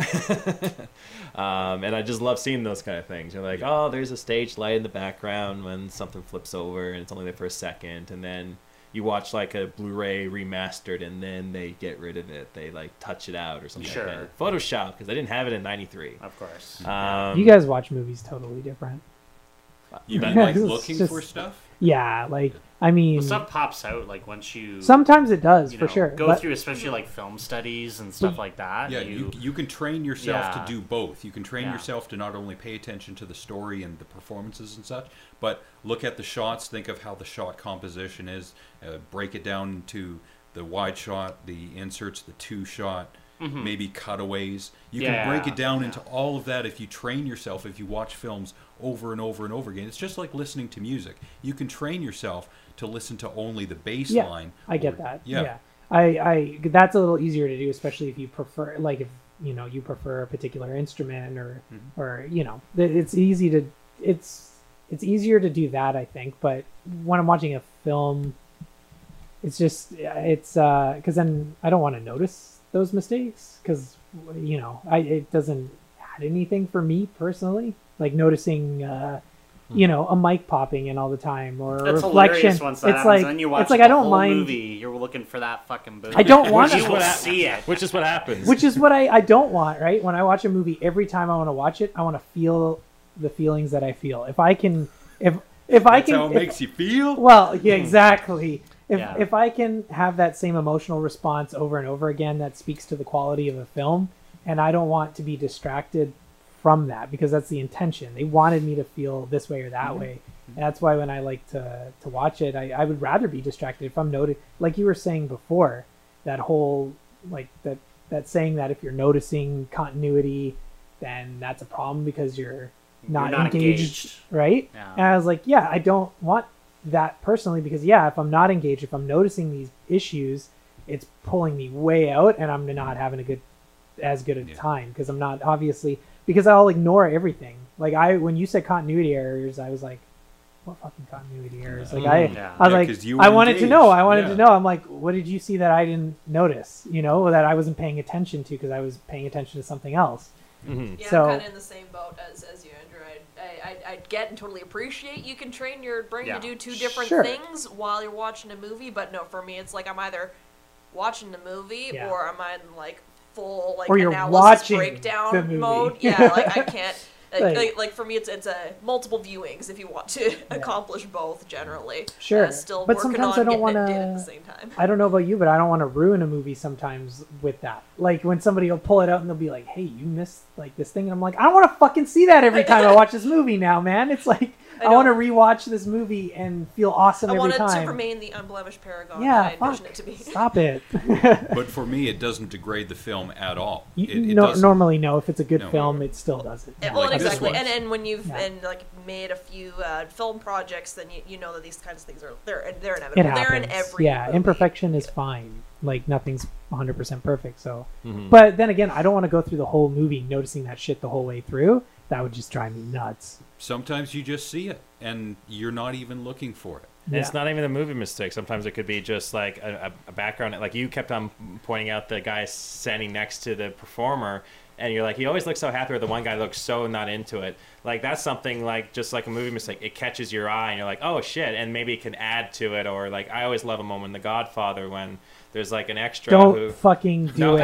Speaker 1: And I just love seeing those kind of things. You're like, oh, there's a stage light in the background when something flips over and it's only there for a second, and then you watch like a Blu-ray remastered and then they get rid of it. They like touch it out or something
Speaker 2: Sure.
Speaker 1: like that. Photoshop, because they didn't have it in '93.
Speaker 2: Of course.
Speaker 4: You guys watch movies totally different.
Speaker 5: You mean
Speaker 4: Yeah,
Speaker 5: like
Speaker 4: it's
Speaker 5: looking
Speaker 4: just-
Speaker 5: for stuff?
Speaker 4: Yeah, like I mean,
Speaker 2: Well, stuff pops out like once you
Speaker 4: sometimes it does
Speaker 2: you
Speaker 4: for
Speaker 2: know,
Speaker 4: sure.
Speaker 2: go
Speaker 4: but
Speaker 2: through, especially like film studies and stuff like that.
Speaker 5: Yeah, you can train yourself
Speaker 2: Yeah.
Speaker 5: to do both. You can train
Speaker 2: Yeah.
Speaker 5: yourself to not only pay attention to the story and the performances and such, but look at the shots, think of how the shot composition is, break it down into the wide shot, the inserts, the two shot, maybe cutaways. You can break it down into all of that if you train yourself, if you watch films over and over and over again. It's just like listening to music. You can train yourself to listen to only the bass
Speaker 4: yeah,
Speaker 5: line.
Speaker 4: I get
Speaker 5: or-
Speaker 4: that.
Speaker 5: Yeah.
Speaker 4: Yeah. I that's a little easier to do, especially if you prefer, like if you know you prefer a particular instrument or you know it's easy to it's easier to do that, I think. But when I'm watching a film, it's just it's because then I don't want to notice those mistakes because you know it doesn't add anything for me personally, like noticing you know a mic popping in all the time or a
Speaker 2: That's
Speaker 4: reflection.
Speaker 2: hilarious once that
Speaker 4: It's
Speaker 2: happens.
Speaker 4: like
Speaker 2: And then you watch
Speaker 4: it's like
Speaker 2: the
Speaker 4: I don't
Speaker 2: whole
Speaker 4: mind.
Speaker 2: movie. You're looking for that fucking booth.
Speaker 4: I don't want
Speaker 2: You
Speaker 4: to.
Speaker 2: will see it.
Speaker 1: Which is what happens.
Speaker 4: Which is what I don't want, right? When I watch a movie, every time I want to watch it, I want to feel the feelings that I feel. If I can, if I
Speaker 5: That's
Speaker 4: can,
Speaker 5: how it makes you feel?
Speaker 4: well, yeah, exactly.
Speaker 2: Yeah.
Speaker 4: If I can have that same emotional response over and over again, that speaks to the quality of a film, and I don't want to be distracted from that because that's the intention. They wanted me to feel this way or that way. And that's why when I like to watch it, I would rather be distracted if I'm noticing, like you were saying before, that whole like that saying that if you're noticing continuity, then that's a problem because you're not,
Speaker 2: not
Speaker 4: engaged, right?
Speaker 2: Yeah.
Speaker 4: And I was like, yeah, I don't want that personally, because if I'm not engaged, if I'm noticing these issues, it's pulling me way out, and I'm not having as good a time, because I'm not, obviously, because I'll ignore everything. Like when you said continuity errors, I was like, what fucking continuity errors? Like I was
Speaker 5: Yeah,
Speaker 4: like,
Speaker 5: 'cause you were
Speaker 4: I wanted to know. I wanted
Speaker 5: engaged.
Speaker 4: to know. I'm like, what did you see that I didn't notice? That I wasn't paying attention to because I was paying attention to something else.
Speaker 3: Yeah,
Speaker 4: So-
Speaker 3: I'm kind of in the same boat as you, Andrew. I get and totally appreciate you can train your brain
Speaker 2: Yeah.
Speaker 3: to do two different
Speaker 4: Sure.
Speaker 3: things while you're watching a movie, but no, for me, it's like I'm either watching the movie
Speaker 4: Yeah.
Speaker 3: or I'm in like full like
Speaker 4: Or you're
Speaker 3: analysis
Speaker 4: watching
Speaker 3: breakdown
Speaker 4: the movie.
Speaker 3: mode. Yeah, like I can't.
Speaker 4: Like-
Speaker 3: Like for me, it's a multiple viewings if you want to accomplish both. Generally,
Speaker 4: Sure.
Speaker 3: still
Speaker 4: But
Speaker 3: working
Speaker 4: sometimes
Speaker 3: on
Speaker 4: I don't
Speaker 3: getting it
Speaker 4: wanna-
Speaker 3: did at the same time.
Speaker 4: I don't know about you, but I don't want to ruin a movie sometimes with that. Like when somebody will pull it out and they'll be like, "Hey, you missed like this thing," and I'm like, "I don't want to fucking see that every time I watch this movie now, man." It's like I
Speaker 3: know.
Speaker 4: want to rewatch this movie and feel awesome
Speaker 3: I
Speaker 4: every
Speaker 3: want it
Speaker 4: time.
Speaker 3: to remain the unblemished paragon
Speaker 4: Yeah,
Speaker 3: that I envision
Speaker 4: fuck.
Speaker 3: it to be.
Speaker 4: Stop it.
Speaker 5: But for me, it doesn't degrade the film at all.
Speaker 4: You,
Speaker 5: It
Speaker 4: no,
Speaker 5: doesn't.
Speaker 4: normally, no. If it's a good
Speaker 5: No.
Speaker 4: film, it still doesn't.
Speaker 3: Yeah,
Speaker 4: Yeah.
Speaker 3: well,
Speaker 5: Like this
Speaker 3: exactly,
Speaker 5: was.
Speaker 3: and when you've
Speaker 4: Yeah.
Speaker 3: made a few film projects, then you know that these kinds of things they're
Speaker 4: It
Speaker 3: inevitable. They're
Speaker 4: happens.
Speaker 3: in every
Speaker 4: Yeah,
Speaker 3: movie.
Speaker 4: imperfection is fine. Like nothing's 100% perfect. So,
Speaker 1: Mm-hmm.
Speaker 4: but then again, I don't want to go through the whole movie noticing that shit the whole way through. That would just drive me nuts.
Speaker 5: Sometimes you just see it, and you're not even looking for it.
Speaker 1: And It's
Speaker 4: Yeah.
Speaker 1: not even a movie mistake. Sometimes it could be just like a background. Like you kept on pointing out the guy standing next to the performer, and you're like, he always looks so happy, or the one guy looks so not into it. Like that's something like just like a movie mistake. It catches your eye, and you're like, oh shit, and maybe it can add to it. Or like I always love a moment in The Godfather when there's like an extra
Speaker 4: Don't
Speaker 1: who
Speaker 4: fucking do
Speaker 1: No.
Speaker 4: it.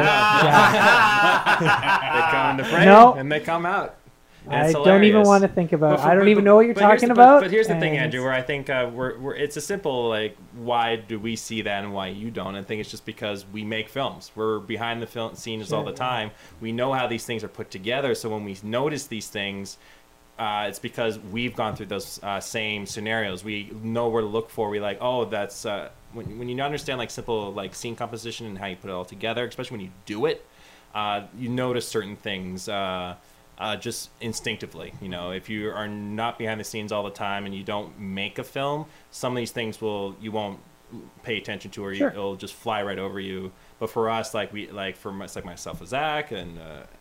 Speaker 4: Yeah.
Speaker 1: they come in the frame
Speaker 4: No.
Speaker 1: and they come out. And
Speaker 4: I
Speaker 1: it's
Speaker 4: don't even
Speaker 1: hilarious.
Speaker 4: want to think about.
Speaker 1: But for-
Speaker 4: I don't
Speaker 1: but-
Speaker 4: even know what you're
Speaker 1: but here's
Speaker 4: talking
Speaker 1: the-
Speaker 4: about.
Speaker 1: But here's the thing,
Speaker 4: and
Speaker 1: Andrew, where I think we're it's a simple like, why do we see that and why you don't? I think it's just because we make films. We're behind the film scenes all the time. We know how these things are put together. So when we notice these things, it's because we've gone through those same scenarios. We know where to look for. We like, oh, that's when you understand like simple like scene composition and how you put it all together, especially when you do it, you notice certain things. Just instinctively, if you are not behind the scenes all the time and you don't make a film, some of these things you won't pay attention to, or
Speaker 4: Sure.
Speaker 1: it'll just fly right over you. But for us, like myself with Zach and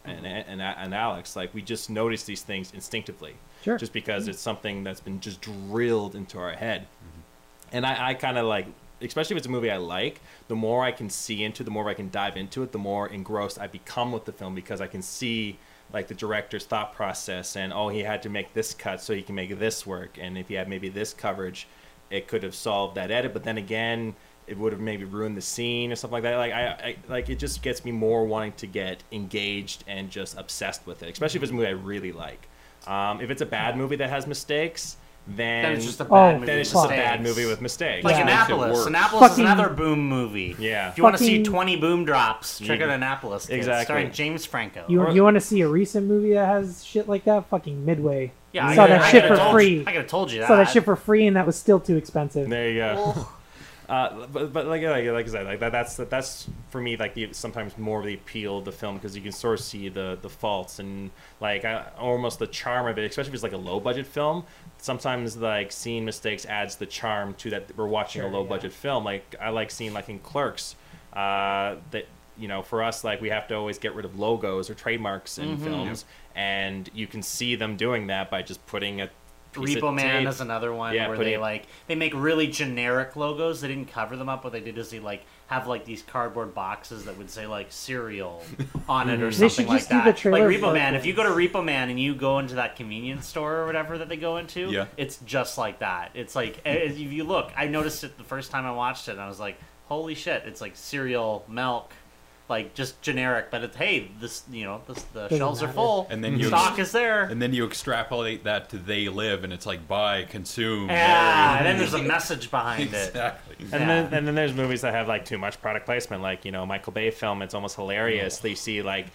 Speaker 1: Alex, like we just notice these things instinctively,
Speaker 4: Sure.
Speaker 1: just because it's something that's been just drilled into our head. And I kind of like, especially if it's a movie I like, the more I can see into, the more I can dive into it, the more engrossed I become with the film, because I can see like the director's thought process and, oh, he had to make this cut so he can make this work. And if he had maybe this coverage, it could have solved that edit. But then again, it would have maybe ruined the scene or something like that. Like I like, it just gets me more wanting to get engaged and just obsessed with it, especially if it's a movie I really like. If it's a bad movie that has mistakes, then
Speaker 2: Then it's just a
Speaker 4: Oh,
Speaker 2: bad movie.
Speaker 1: then it's
Speaker 2: with
Speaker 1: just a bad
Speaker 2: mistakes.
Speaker 1: movie with mistakes.
Speaker 2: Like
Speaker 4: Yeah.
Speaker 2: Annapolis.
Speaker 5: Makes it
Speaker 2: Annapolis
Speaker 4: worse.
Speaker 2: is another boom movie.
Speaker 1: Yeah.
Speaker 2: If you want to see
Speaker 4: Fucking-
Speaker 2: 20 boom drops, check out
Speaker 1: Yeah.
Speaker 2: Annapolis. Kids,
Speaker 1: Exactly.
Speaker 2: Starring James Franco.
Speaker 4: You want to see a recent movie that has shit like that? Fucking Midway.
Speaker 2: yeah,
Speaker 4: saw that shit for
Speaker 2: told
Speaker 4: free.
Speaker 2: I could have told you that.
Speaker 4: Saw that shit for free, and that was still too expensive.
Speaker 1: There you go.
Speaker 3: Ugh.
Speaker 1: But like I said, like that's for me like sometimes more of the appeal of the film, because you can sort of see the faults and like almost the charm of it, especially if it's like a low budget film. Sometimes like seeing mistakes adds the charm to that we're watching
Speaker 4: Sure,
Speaker 1: a low budget film. Like I like seeing like in Clerks, that for us, like we have to always get rid of logos or trademarks in films, and you can see them doing that by just putting a piece
Speaker 2: Repo
Speaker 1: of
Speaker 2: Man
Speaker 1: tape.
Speaker 2: is another one
Speaker 1: Yeah,
Speaker 2: where
Speaker 1: putting-
Speaker 2: they make really generic logos. They didn't cover them up. What they did is they like have like these cardboard boxes that would say like cereal on it or
Speaker 4: They should
Speaker 2: something like
Speaker 4: just do
Speaker 2: that.
Speaker 4: the
Speaker 2: Like
Speaker 4: trailer
Speaker 2: Repo
Speaker 4: for
Speaker 2: Man.
Speaker 4: it.
Speaker 2: If you go to Repo Man and you go into that convenience store or whatever that they go into,
Speaker 5: Yeah.
Speaker 2: it's just like that. It's like if you look, I noticed it the first time I watched it, and I was like, holy shit! It's like cereal, milk. Like just generic, but it's hey, the shelves are
Speaker 4: matter.
Speaker 2: full,
Speaker 5: And then you
Speaker 2: stock is there.
Speaker 5: And then you extrapolate that to They Live, and it's like buy, consume.
Speaker 2: Yeah,
Speaker 5: marry.
Speaker 2: and then there's a message behind it.
Speaker 5: Exactly.
Speaker 1: And then there's movies that have like too much product placement, like Michael Bay film. It's almost hilarious. They see like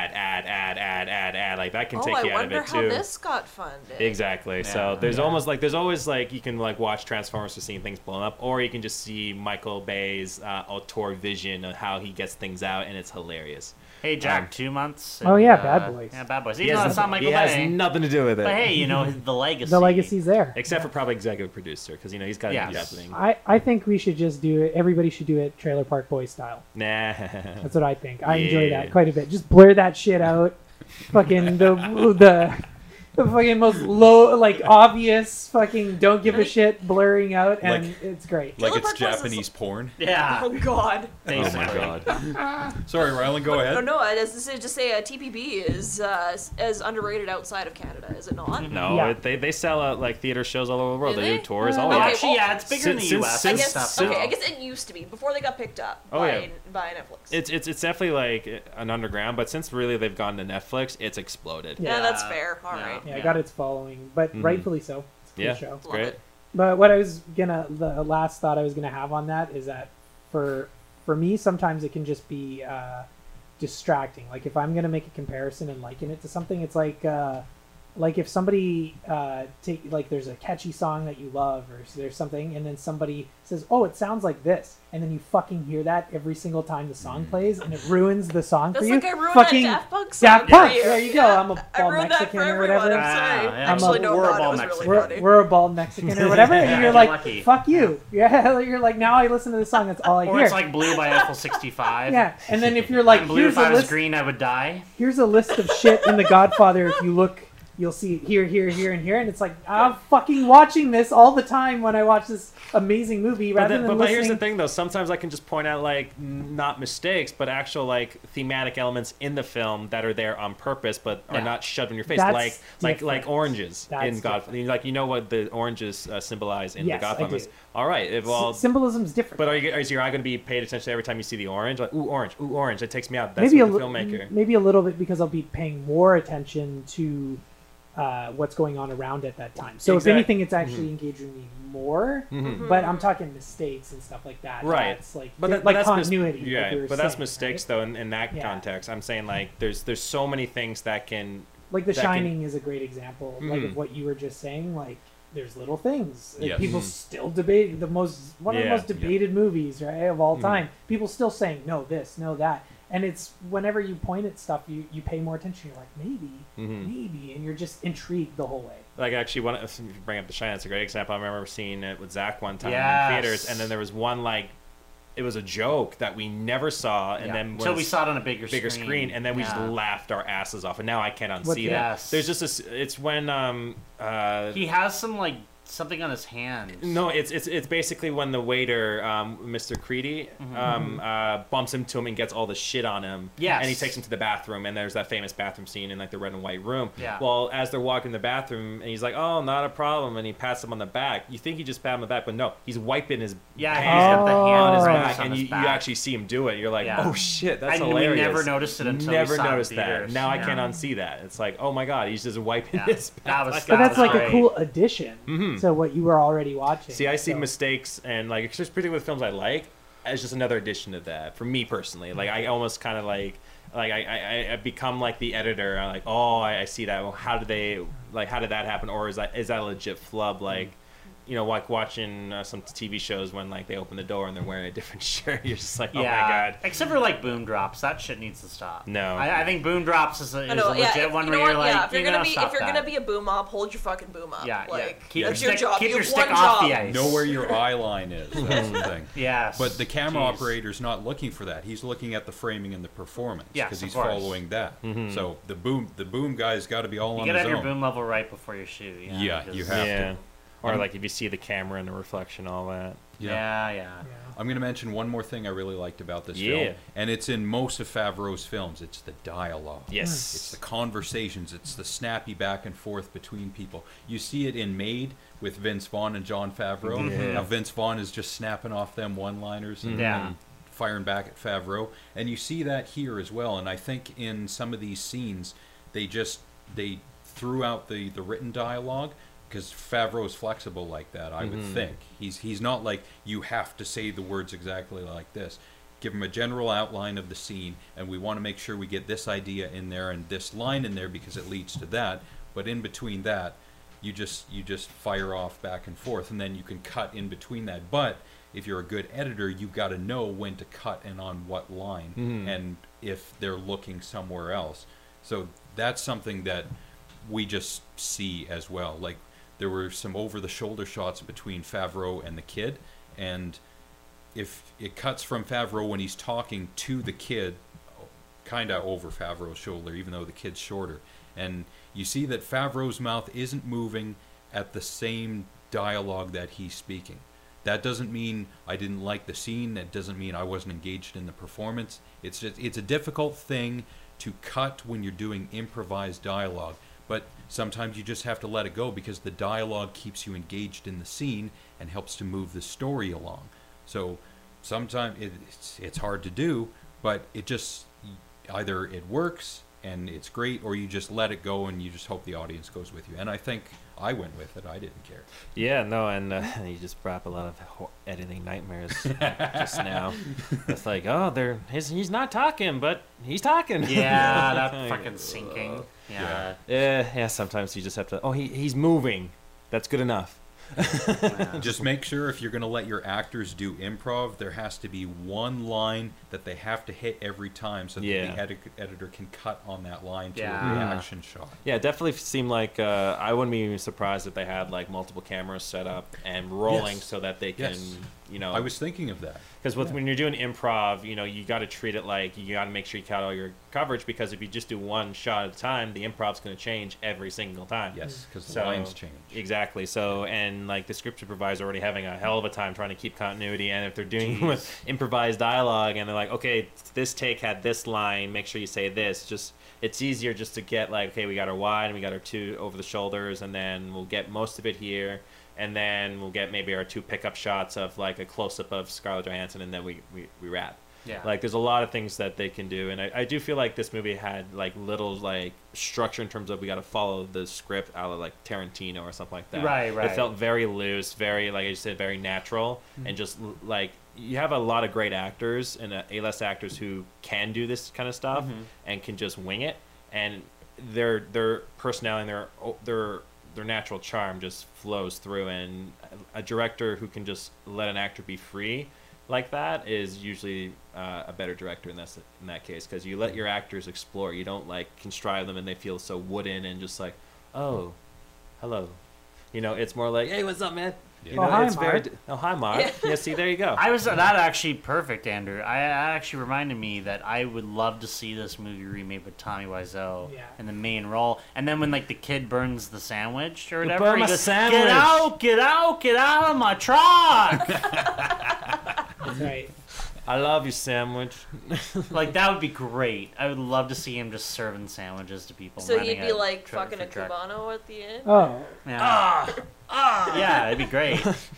Speaker 1: ad, like that can
Speaker 3: Oh,
Speaker 1: take
Speaker 3: I
Speaker 1: you out of
Speaker 3: wonder
Speaker 1: it
Speaker 3: how
Speaker 1: too.
Speaker 3: this got funded.
Speaker 1: Exactly. So
Speaker 2: Yeah.
Speaker 1: there's always like you can like watch Transformers to seeing things blown up, or you can just see Michael Bay's auteur vision of how he gets things out, out, and it's hilarious.
Speaker 2: Hey, Jack, 2 months.
Speaker 4: Oh, yeah, Bad Boys.
Speaker 2: Yeah, Bad Boys.
Speaker 1: He
Speaker 2: Even though it's not Michael
Speaker 1: he has
Speaker 2: Bay.
Speaker 1: nothing to do with it.
Speaker 2: But hey, you know, the legacy.
Speaker 4: The legacy's there.
Speaker 1: Except for probably executive producer, because he's got to do
Speaker 2: Yes.
Speaker 1: that thing.
Speaker 4: I think we should just do it. Everybody should do it Trailer Park Boys style.
Speaker 1: Nah.
Speaker 4: That's what I think. I enjoy
Speaker 1: Yeah.
Speaker 4: that quite a bit. Just blur that shit out. Fucking the fucking most low, like obvious, fucking don't give a shit blurring out, and
Speaker 5: Like-
Speaker 4: it's great.
Speaker 5: Like
Speaker 3: Trailer
Speaker 5: it's
Speaker 3: Park Boys is-
Speaker 5: Japanese porn.
Speaker 2: Yeah,
Speaker 3: Oh God.
Speaker 1: Oh my
Speaker 2: basically.
Speaker 1: god.
Speaker 5: Sorry, Rylan, go
Speaker 3: No,
Speaker 5: ahead.
Speaker 3: no. Just say TPB is as underrated outside of Canada, is it not?
Speaker 1: No,
Speaker 4: Yeah.
Speaker 1: they sell out like theater shows all over the world.
Speaker 3: Do
Speaker 1: they do
Speaker 3: they?
Speaker 1: tours.
Speaker 4: Uh,
Speaker 1: Oh
Speaker 2: Well,
Speaker 1: yeah.
Speaker 3: okay.
Speaker 2: actually, yeah, it's bigger in the
Speaker 1: Since-
Speaker 2: U.S.
Speaker 3: I
Speaker 2: and
Speaker 3: guess.
Speaker 2: stuff.
Speaker 3: Okay,
Speaker 2: so-
Speaker 3: I guess it used to be before they got picked up
Speaker 1: Oh,
Speaker 3: by
Speaker 1: yeah.
Speaker 3: by Netflix.
Speaker 1: It's definitely like an underground, but since really they've gone to Netflix, it's exploded.
Speaker 4: Yeah.
Speaker 3: yeah, that's fair. All
Speaker 2: Yeah.
Speaker 3: right.
Speaker 4: Yeah, it got its following, but
Speaker 1: Mhm.
Speaker 4: rightfully so. It's a cool
Speaker 1: Yeah,
Speaker 4: show.
Speaker 1: it's
Speaker 3: Love
Speaker 1: great.
Speaker 3: it.
Speaker 4: But what I was the last thought I was gonna have on that is that for me, sometimes it can just be distracting. Like if I'm gonna make a comparison and liken it to something, it's like if somebody there's a catchy song that you love, or there's something, and then somebody says, "Oh, it sounds like this," and then you fucking hear that every single time the song plays, and it ruins the song
Speaker 3: That's
Speaker 4: for you.
Speaker 3: like I ruined
Speaker 4: fucking
Speaker 3: that Daft Punk song.
Speaker 4: Daft Punk.
Speaker 3: for you.
Speaker 4: There you go.
Speaker 3: Yeah.
Speaker 4: I'm a
Speaker 3: I
Speaker 4: bald
Speaker 3: ruined
Speaker 4: Mexican
Speaker 3: that for
Speaker 4: or
Speaker 3: everyone.
Speaker 4: whatever.
Speaker 3: I'm sorry.
Speaker 2: yeah.
Speaker 3: Actually, no,
Speaker 2: We're a
Speaker 3: God, it
Speaker 2: bald
Speaker 3: was
Speaker 2: Mexican.
Speaker 3: really
Speaker 4: We're,
Speaker 3: funny.
Speaker 4: we're a bald Mexican or whatever, and
Speaker 2: Yeah,
Speaker 4: you're
Speaker 2: you're
Speaker 4: like,
Speaker 2: lucky.
Speaker 4: "Fuck you!" Yeah, you're like, now I listen to the song. That's all I
Speaker 2: Or
Speaker 4: hear.
Speaker 2: it's like Blue by Eiffel 65.
Speaker 4: Yeah, and then if you're like,
Speaker 2: And Blue,
Speaker 4: here's
Speaker 2: if I
Speaker 4: a
Speaker 2: was
Speaker 4: list.
Speaker 2: green, I would die.
Speaker 4: Here's a list of shit in The Godfather. If you look, you'll see here, here, here, and here, and it's like I'm fucking watching this all the time when I watch this amazing movie, rather than
Speaker 1: But here's the
Speaker 4: listening.
Speaker 1: thing, though. Sometimes I can just point out like not mistakes, but actual like thematic elements in the film that are there on purpose, but are
Speaker 2: Yeah.
Speaker 1: not shoved in your face.
Speaker 4: That's
Speaker 1: like
Speaker 4: different.
Speaker 1: oranges
Speaker 4: That's
Speaker 1: in Godfather. Like you know what the oranges symbolize in
Speaker 4: Yes,
Speaker 1: the
Speaker 4: I
Speaker 1: Godfather.
Speaker 4: do.
Speaker 1: All right, well.
Speaker 4: Symbolism's different.
Speaker 1: But is your eye going to be paid attention to every time you see the orange? Like, ooh, orange, ooh, orange. It takes me out. That's
Speaker 4: maybe
Speaker 1: what the
Speaker 4: li-
Speaker 1: filmmaker.
Speaker 4: maybe a little bit, because I'll be paying more attention to what's going on around at that time. So
Speaker 1: Exact-
Speaker 4: if anything, it's actually engaging me more.
Speaker 1: Mhm.
Speaker 4: But I'm talking mistakes and stuff like that.
Speaker 1: Right.
Speaker 4: That's like,
Speaker 1: But,
Speaker 4: like
Speaker 1: that's
Speaker 4: continuity.
Speaker 1: yeah,
Speaker 4: like we were
Speaker 1: but that's
Speaker 4: saying,
Speaker 1: mistakes
Speaker 4: right?
Speaker 1: though in that
Speaker 4: Yeah.
Speaker 1: context. I'm saying like there's so many things that can.
Speaker 4: Like The
Speaker 1: that can-
Speaker 4: Shining is a great example. Like
Speaker 1: Mhm.
Speaker 4: of what you were just saying. Like there's little things. Like,
Speaker 5: Yes.
Speaker 4: people
Speaker 1: Mhm.
Speaker 4: still debate one of the
Speaker 1: Yeah.
Speaker 4: most debated movies, right, of all
Speaker 1: Mhm.
Speaker 4: time. People still saying no this, no that. And it's whenever you point at stuff, you pay more attention. You're like,
Speaker 1: Mhm.
Speaker 4: maybe, and you're just intrigued the whole way.
Speaker 1: Like actually, if you bring up The Shining, that's a great example. I remember seeing it with Zach one time
Speaker 2: Yes.
Speaker 1: in theaters, and then there was one like, it was a joke that we never saw, and
Speaker 2: Yeah.
Speaker 1: then
Speaker 2: Until
Speaker 1: was
Speaker 2: we saw it on a bigger
Speaker 1: screen, and then we just
Speaker 2: Yeah.
Speaker 1: laughed our asses off, and now I can't unsee
Speaker 4: What's
Speaker 1: that.
Speaker 2: Yes.
Speaker 1: There's just this. It's when
Speaker 2: He has some like something on his hand.
Speaker 1: No, it's basically when the waiter, Mr. Creedy, bumps into him and gets all the shit on him.
Speaker 2: Yes.
Speaker 1: And he takes him to the bathroom, and there's that famous bathroom scene in like the red and white room.
Speaker 2: Yeah.
Speaker 1: Well, as they're walking in the bathroom, and he's like, "Oh, not a problem," and he pats him on the back. You think he just pat him on the back, but no, he's wiping his
Speaker 2: Yeah, he's
Speaker 1: hand
Speaker 2: got the
Speaker 4: Oh.
Speaker 2: hand
Speaker 1: on his
Speaker 2: prints
Speaker 1: back,
Speaker 2: on
Speaker 1: and
Speaker 2: his
Speaker 1: you
Speaker 2: back.
Speaker 1: actually see him do it. You're like,
Speaker 2: Yeah.
Speaker 1: "Oh shit, that's
Speaker 2: And
Speaker 1: hilarious."
Speaker 2: we never noticed it until we
Speaker 1: never
Speaker 2: saw it in
Speaker 1: noticed that.
Speaker 2: theaters.
Speaker 1: Now I
Speaker 2: Yeah.
Speaker 1: can't unsee that. It's like, oh my god, he's just wiping
Speaker 2: Yeah.
Speaker 1: his back.
Speaker 2: That was-
Speaker 1: like
Speaker 4: But that's like
Speaker 2: great.
Speaker 4: a cool addition
Speaker 1: Mhm.
Speaker 4: to what you were already watching.
Speaker 1: See, I see
Speaker 4: So-
Speaker 1: mistakes and like just particularly with films I like as just another addition to that. For me personally, like I almost kind of like I become like the editor. I'm like, oh, I see that. Well, how did that happen? Or is that a legit flub? Like, you know, like watching some TV shows when like they open the door and they're wearing a different shirt. You're just like, oh
Speaker 2: Yeah.
Speaker 1: my god.
Speaker 2: Except for like boom drops, that shit needs to stop.
Speaker 1: No.
Speaker 2: I think boom drops is a
Speaker 3: I know,
Speaker 2: legit
Speaker 3: yeah,
Speaker 2: one
Speaker 3: you
Speaker 2: where
Speaker 3: know
Speaker 2: you're
Speaker 3: what?
Speaker 2: like,
Speaker 3: Yeah, if you're gonna be
Speaker 2: stop that.
Speaker 3: a boom up, hold your fucking boom up.
Speaker 2: Yeah,
Speaker 3: like
Speaker 2: Keep
Speaker 3: that's
Speaker 2: your
Speaker 3: your
Speaker 2: stick,
Speaker 3: job.
Speaker 2: Keep
Speaker 3: you
Speaker 2: your
Speaker 3: have
Speaker 2: stick
Speaker 3: one
Speaker 2: off
Speaker 3: job.
Speaker 2: the ice.
Speaker 5: Know where your eye line is. That's the thing.
Speaker 2: Yes.
Speaker 5: But the camera
Speaker 2: Jeez.
Speaker 5: operator's not looking for that. He's looking at the framing and the performance
Speaker 2: Yes,
Speaker 5: because
Speaker 2: of
Speaker 5: he's
Speaker 2: course.
Speaker 5: following that.
Speaker 1: Mhm.
Speaker 5: So the boom guy's got to be all
Speaker 2: You
Speaker 5: on
Speaker 2: gotta
Speaker 5: his
Speaker 2: have your
Speaker 5: own.
Speaker 2: boom level right before you shoot.
Speaker 5: Yeah,
Speaker 2: because-
Speaker 5: you have
Speaker 1: Yeah.
Speaker 5: to.
Speaker 1: Or like if you see the camera and the reflection, all that.
Speaker 2: Yeah.
Speaker 5: I'm going to mention one more thing I really liked about this
Speaker 1: Yeah.
Speaker 5: film, and it's in most of Favreau's films. It's the dialogue.
Speaker 1: Yes.
Speaker 5: It's the conversations. It's the snappy back and forth between people. You see it in Made with Vince Vaughn and Jon Favreau.
Speaker 1: Yeah.
Speaker 5: Now Vince Vaughn is just snapping off them one-liners and,
Speaker 2: Yeah.
Speaker 5: and firing back at Favreau, and you see that here as well. And I think in some of these scenes, they threw out the written dialogue. Because Favreau's flexible like that, I would think. He's not like, you have to say the words exactly like this. Give him a general outline of the scene, and we want to make sure we get this idea in there and this line in there because it leads to that. But in between that, you just fire off back and forth, and then you can cut in between that. But if you're a good editor, you've got to know when to cut and on what line, and if they're looking somewhere else. So that's something that we just see as well. Like, there were some over-the-shoulder shots between Favreau and the kid, and if it cuts from Favreau when he's talking to the kid, kind of over Favreau's shoulder, even though the kid's shorter, and you see that Favreau's mouth isn't moving at the same dialogue that he's speaking. That doesn't mean I didn't like the scene. That doesn't mean I wasn't engaged in the performance. It's a difficult thing to cut when you're doing improvised dialogue, but sometimes you just have to let it go because the dialogue keeps you engaged in the scene and helps to move the story along. So sometimes it's hard to do, but it just, either it works and it's great, or you just let it go and you just hope the audience goes with you. And I think I went with it. I didn't care.
Speaker 1: Yeah, no, and you just brought up a lot of editing nightmares just now. It's like, oh, he's not talking, but he's talking.
Speaker 2: Yeah, that fucking sinking. Yeah.
Speaker 1: Yeah, sometimes you just have to, he's moving. That's good enough.
Speaker 5: Just make sure if you're going to let your actors do improv, there has to be one line that they have to hit every time so that the editor can cut on that line to a reaction shot.
Speaker 1: Yeah, it definitely seemed like I wouldn't be surprised if they had like multiple cameras set up and rolling so that they can,
Speaker 5: I was thinking of that.
Speaker 1: Because when you're doing improv, you got to treat it like you got to make sure you count all your coverage, because if you just do one shot at a time, the improv's going to change every single time.
Speaker 5: Yes, because the lines change.
Speaker 1: Exactly. So, and like the script supervisor already having a hell of a time trying to keep continuity, and if they're doing with improvised dialogue and they're like, okay, this take had this line, make sure you say this. It's easier just to get like, okay, we got our wide and we got our two over the shoulders, and then we'll get most of it here. And then we'll get maybe our two pickup shots of like a close-up of Scarlett Johansson, and then we wrap.
Speaker 2: Yeah.
Speaker 1: Like, there's a lot of things that they can do, and I do feel like this movie had like little like structure in terms of we got to follow the script out of like Tarantino or something like that.
Speaker 2: Right.
Speaker 1: It felt very loose, very, like I said, very natural, and just like you have a lot of great actors and A-list actors who can do this kind of stuff and can just wing it, and their personality and their natural charm just flows through, and a director who can just let an actor be free like that is usually a better director in that case, because you let your actors explore. You don't like constrive them and they feel so wooden and just like, oh, hello. It's more like, hey, what's up, man?
Speaker 4: Hi,
Speaker 1: it's
Speaker 4: Mark.
Speaker 1: Hi, Mark. Yeah, see, there you go.
Speaker 2: That actually perfect, Andrew. I actually reminded me that I would love to see this movie remade with Tommy Wiseau in the main role. And then when like the kid burns the sandwich or whatever,
Speaker 1: burn
Speaker 2: he
Speaker 1: my
Speaker 2: goes,
Speaker 1: sandwich.
Speaker 2: Get out of my truck.
Speaker 4: That's right.
Speaker 1: I love your sandwich.
Speaker 2: Like, that would be great. I would love to see him just serving sandwiches to people.
Speaker 3: So
Speaker 2: running
Speaker 3: he'd be
Speaker 2: a
Speaker 3: like
Speaker 2: truck
Speaker 3: fucking a
Speaker 2: for truck.
Speaker 3: Cubano at the end?
Speaker 4: Oh.
Speaker 2: Yeah. Yeah, it'd be great.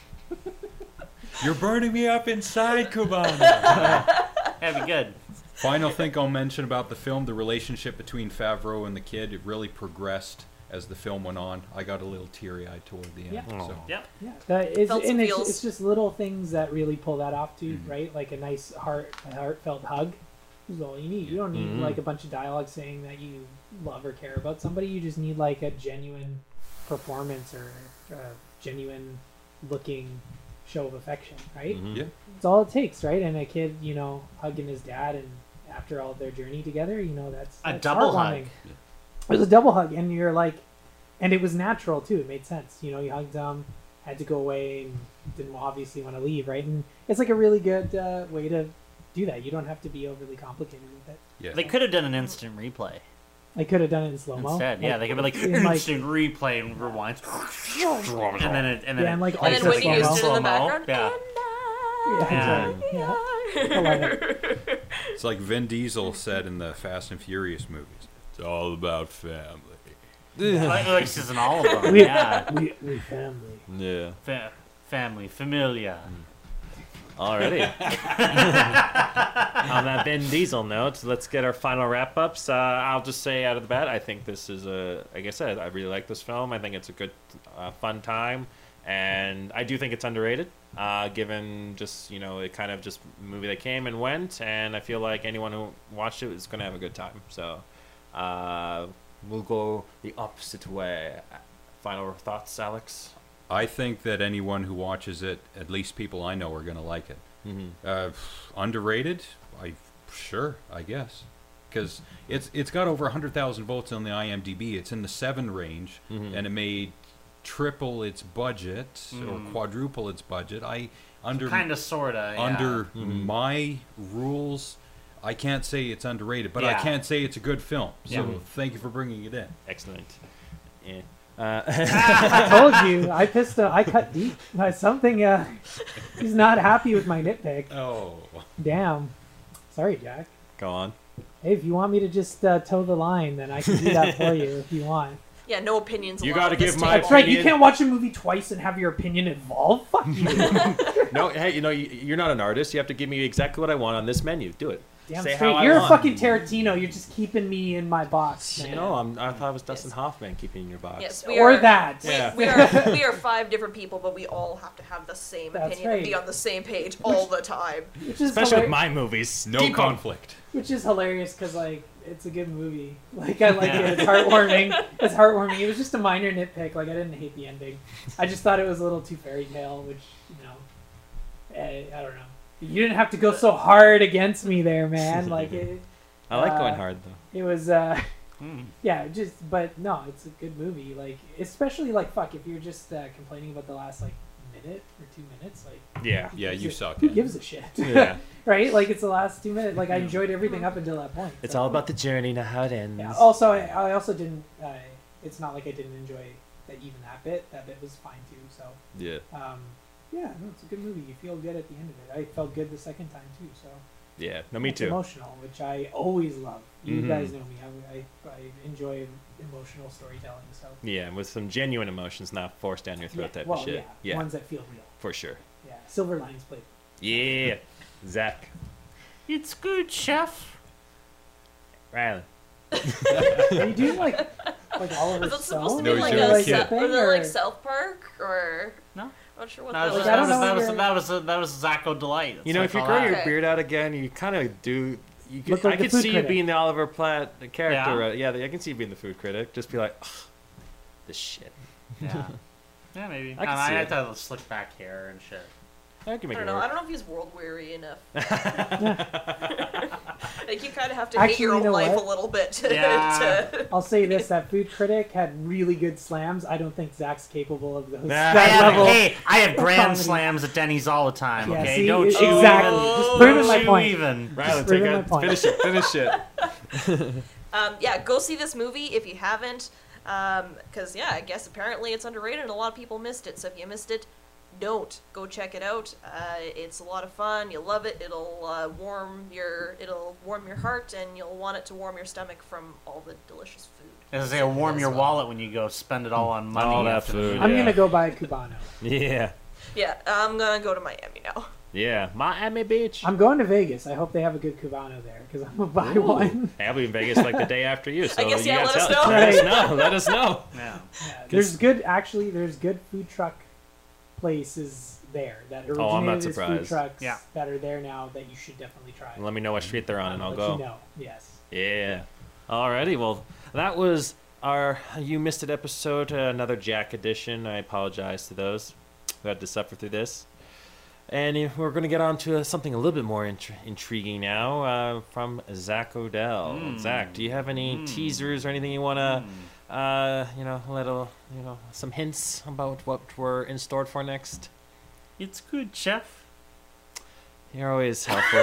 Speaker 5: You're burning me up inside, Cubano.
Speaker 2: That'd be good.
Speaker 5: Final thing I'll mention about the film, the relationship between Favreau and the kid, it really progressed as the film went on. I got a little teary-eyed toward the end.
Speaker 4: Yeah.
Speaker 5: So.
Speaker 2: Yep.
Speaker 4: Yeah,
Speaker 3: Felt some feels.
Speaker 4: it's just little things that really pull that off too, right? Like a nice heartfelt hug is all you need. You don't need like a bunch of dialogue saying that you love or care about somebody. You just need like a genuine performance or a genuine looking show of affection, right?
Speaker 5: Yeah.
Speaker 4: It's all it takes, right? And a kid, hugging his dad, and after all their journey together, that's
Speaker 2: A double hug.
Speaker 4: heartwarming. It was a double hug, and you're like, and it was natural too. It made sense. You hugged them, had to go away, and didn't obviously want to leave, right? And it's like a really good way to do that. You don't have to be overly complicated with it.
Speaker 5: Yeah.
Speaker 2: They could have done an instant replay
Speaker 4: I could have done it in slow mo.
Speaker 2: instead. Yeah, they could be like
Speaker 4: in, like-
Speaker 2: instant replay and rewind, and then it, and then
Speaker 4: Yeah, and, like,
Speaker 2: it
Speaker 4: all
Speaker 3: And then
Speaker 2: plays
Speaker 4: the
Speaker 3: Whitney
Speaker 4: slow-mo.
Speaker 3: Houston in the
Speaker 2: slow-mo.
Speaker 3: background.
Speaker 2: Yeah.
Speaker 4: Yeah, that's right. Yeah. I love it.
Speaker 5: It's like Vin Diesel said in the Fast and Furious movies. It's all about family.
Speaker 2: Like this is in all of them.
Speaker 4: We-
Speaker 2: Yeah.
Speaker 4: We family.
Speaker 1: Yeah.
Speaker 2: Family, familia.
Speaker 1: Alrighty. On that Vin Diesel note, let's get our final wrap-ups. I'll just say out of the bat, I think this is like I said, I really like this film. I think it's a good, fun time, and I do think it's underrated, given just, it kind of just a movie that came and went, and I feel like anyone who watched it is going to have a good time. So we'll go the opposite way. Final thoughts, Alex?
Speaker 5: I think that anyone who watches it, at least people I know, are going to like it. Underrated? I guess. Because it's got over 100,000 votes on the IMDb. It's in the 7 range, and it made triple its budget or quadruple its budget.
Speaker 2: Kind of, sorta. Yeah.
Speaker 5: Under my rules, I can't say it's underrated, but I can't say it's a good film. So thank you for bringing it in.
Speaker 1: Excellent. Yeah.
Speaker 4: I told you, I cut deep. Something, he's not happy with my nitpick.
Speaker 5: Oh.
Speaker 4: Damn. Sorry, Jack.
Speaker 1: Go on.
Speaker 4: Hey, if you want me to just toe the line, then I can do that for you if you want.
Speaker 3: Yeah, no opinions.
Speaker 1: You
Speaker 3: allowed
Speaker 1: gotta
Speaker 3: at this
Speaker 1: give my
Speaker 3: table.
Speaker 4: That's right, you
Speaker 1: opinion.
Speaker 4: can't watch a movie twice and have your opinion evolve. Fuck you.
Speaker 1: No, hey, you're not an artist. You have to give me exactly what I want on this menu. Do it.
Speaker 4: Damn
Speaker 1: Say
Speaker 4: straight.
Speaker 1: how I
Speaker 4: You're a
Speaker 1: want.
Speaker 4: fucking Tarantino. You're just keeping me in my box, man.
Speaker 1: No, I thought it was Dustin Hoffman keeping in your box.
Speaker 3: Yes,
Speaker 4: Or that.
Speaker 1: Yeah.
Speaker 3: We are 5 different people, but we all have to have the same
Speaker 4: That's
Speaker 3: opinion and be
Speaker 4: right.
Speaker 3: on the same page all the time.
Speaker 4: Which is
Speaker 1: Especially with
Speaker 4: hilar-
Speaker 1: my movies.
Speaker 5: No
Speaker 1: Keep going.
Speaker 5: conflict.
Speaker 4: Which is hilarious because, like, it's a good movie. Like, I like it. It's heartwarming. It's heartwarming. It was just a minor nitpick. Like, I didn't hate the ending. I just thought it was a little too fairy tale, which, I don't know. You didn't have to go so hard against me there, man. Like,
Speaker 1: I like going hard though.
Speaker 4: it was, yeah, but no, it's a good movie. Like, especially, like, fuck, if you're just complaining about the last, like, minute or 2 minutes, like,
Speaker 1: Yeah.
Speaker 5: Yeah, you suck.
Speaker 4: who gives a shit?
Speaker 1: Yeah.
Speaker 4: Right? Like, it's the last 2 minutes. Like, I enjoyed everything up until that point.
Speaker 1: It's
Speaker 4: So-
Speaker 1: all about the journey, not how it ends.
Speaker 4: Yeah. Also, I also didn't. It's not like I didn't enjoy even that bit. That bit was fine too. So,
Speaker 1: Yeah.
Speaker 4: yeah, no, it's a good movie. You feel good at the end of it. I felt good the second time too. So,
Speaker 1: Yeah. No, me
Speaker 4: it's
Speaker 1: too.
Speaker 4: emotional, which I always love. You
Speaker 1: Mhm.
Speaker 4: guys know me. I enjoy emotional storytelling. So,
Speaker 1: Yeah, with some genuine emotions, not forced down your throat type
Speaker 4: well,
Speaker 1: of shit. Yeah,
Speaker 4: ones that feel real.
Speaker 1: for sure.
Speaker 4: Yeah, Silver Linings Playbook.
Speaker 1: Yeah. Zach.
Speaker 2: It's good, chef.
Speaker 1: Riley.
Speaker 4: Are you doing like Oliver
Speaker 3: Was that supposed to
Speaker 4: Stone?
Speaker 3: be
Speaker 5: No,
Speaker 3: like
Speaker 5: he's
Speaker 3: a
Speaker 5: doing
Speaker 3: South,
Speaker 5: Kid.
Speaker 3: was it like South Park or
Speaker 2: No.
Speaker 3: I'm not sure what
Speaker 2: That was,
Speaker 3: that was.
Speaker 4: I don't know
Speaker 2: that was Zacko Delight. That's
Speaker 1: You know,
Speaker 2: what
Speaker 1: if you
Speaker 2: I
Speaker 1: grow
Speaker 2: call
Speaker 1: your
Speaker 2: that.
Speaker 3: Okay.
Speaker 1: beard out again, you kind of do.
Speaker 4: Look like
Speaker 1: I
Speaker 4: the
Speaker 1: could
Speaker 4: food
Speaker 1: see
Speaker 4: critic.
Speaker 1: you being the Oliver Platt character.
Speaker 2: Yeah?
Speaker 1: Yeah, I can see you being the food critic. Just be like, ugh, this shit.
Speaker 2: Yeah. Yeah, maybe.
Speaker 1: I can see
Speaker 2: I
Speaker 1: it.
Speaker 2: thought it was slick back hair and shit.
Speaker 1: I can
Speaker 3: I
Speaker 1: make
Speaker 3: don't
Speaker 1: it
Speaker 3: know. I
Speaker 1: work.
Speaker 3: don't know if he's world weary enough. Like you kind of have to hate
Speaker 4: Actually,
Speaker 3: your
Speaker 4: you
Speaker 3: own
Speaker 4: know
Speaker 3: life
Speaker 4: what?
Speaker 3: a little bit.
Speaker 2: Yeah.
Speaker 4: I'll say this: that food critic had really good slams. I don't think Zach's capable of those.
Speaker 1: Nah.
Speaker 4: that level.
Speaker 2: I have
Speaker 4: of
Speaker 2: grand
Speaker 4: comedy.
Speaker 2: slams at Denny's all the time.
Speaker 4: Yeah,
Speaker 2: Okay,
Speaker 4: see,
Speaker 2: don't
Speaker 4: exactly.
Speaker 2: you
Speaker 4: Just
Speaker 2: even?
Speaker 4: proving my
Speaker 2: Don't you
Speaker 4: point.
Speaker 2: even?
Speaker 1: Riley, take
Speaker 4: proving my
Speaker 1: it.
Speaker 4: point.
Speaker 1: Finish it. Finish it.
Speaker 3: Yeah, go see this movie if you haven't. Because, yeah, I guess apparently it's underrated and a lot of people missed it. So if you missed it, don't. Go check it out. It's a lot of fun. You'll love it. It'll warm your heart, and you'll want it to warm your stomach from all the delicious food.
Speaker 2: As I say, warm your wallet when you go spend it all on money.
Speaker 1: All that
Speaker 2: after the
Speaker 1: food.
Speaker 2: movie.
Speaker 4: I'm
Speaker 1: Yeah.
Speaker 4: gonna go buy a Cubano.
Speaker 1: Yeah.
Speaker 3: Yeah, I'm gonna go to Miami now.
Speaker 1: Yeah. Miami Beach.
Speaker 4: I'm going to Vegas. I hope they have a good Cubano there because I'm gonna buy one.
Speaker 1: I'll be in Vegas like the day after you. So
Speaker 3: guess,
Speaker 1: you
Speaker 3: yeah,
Speaker 1: guys
Speaker 3: let us
Speaker 1: tell-
Speaker 3: know.
Speaker 1: Let us know. Let us know.
Speaker 2: Yeah.
Speaker 4: Yeah, there's good food truck places there that originated
Speaker 1: Oh, I'm not
Speaker 4: as food
Speaker 1: surprised.
Speaker 4: trucks
Speaker 2: Yeah.
Speaker 4: that are there now that you should definitely try.
Speaker 1: Let me know what street they're on, and I'll
Speaker 4: let
Speaker 1: go.
Speaker 4: You know. Yes.
Speaker 1: Yeah. Alrighty. Well, that was our You Missed It episode, another Jack edition. I apologize to those who had to suffer through this. And we're going to get on to something a little bit more intriguing now from Zach Odell. Zach, do you have any teasers or anything you want to, some hints about what we're in store for next?
Speaker 2: It's good, chef.
Speaker 1: You're always helpful.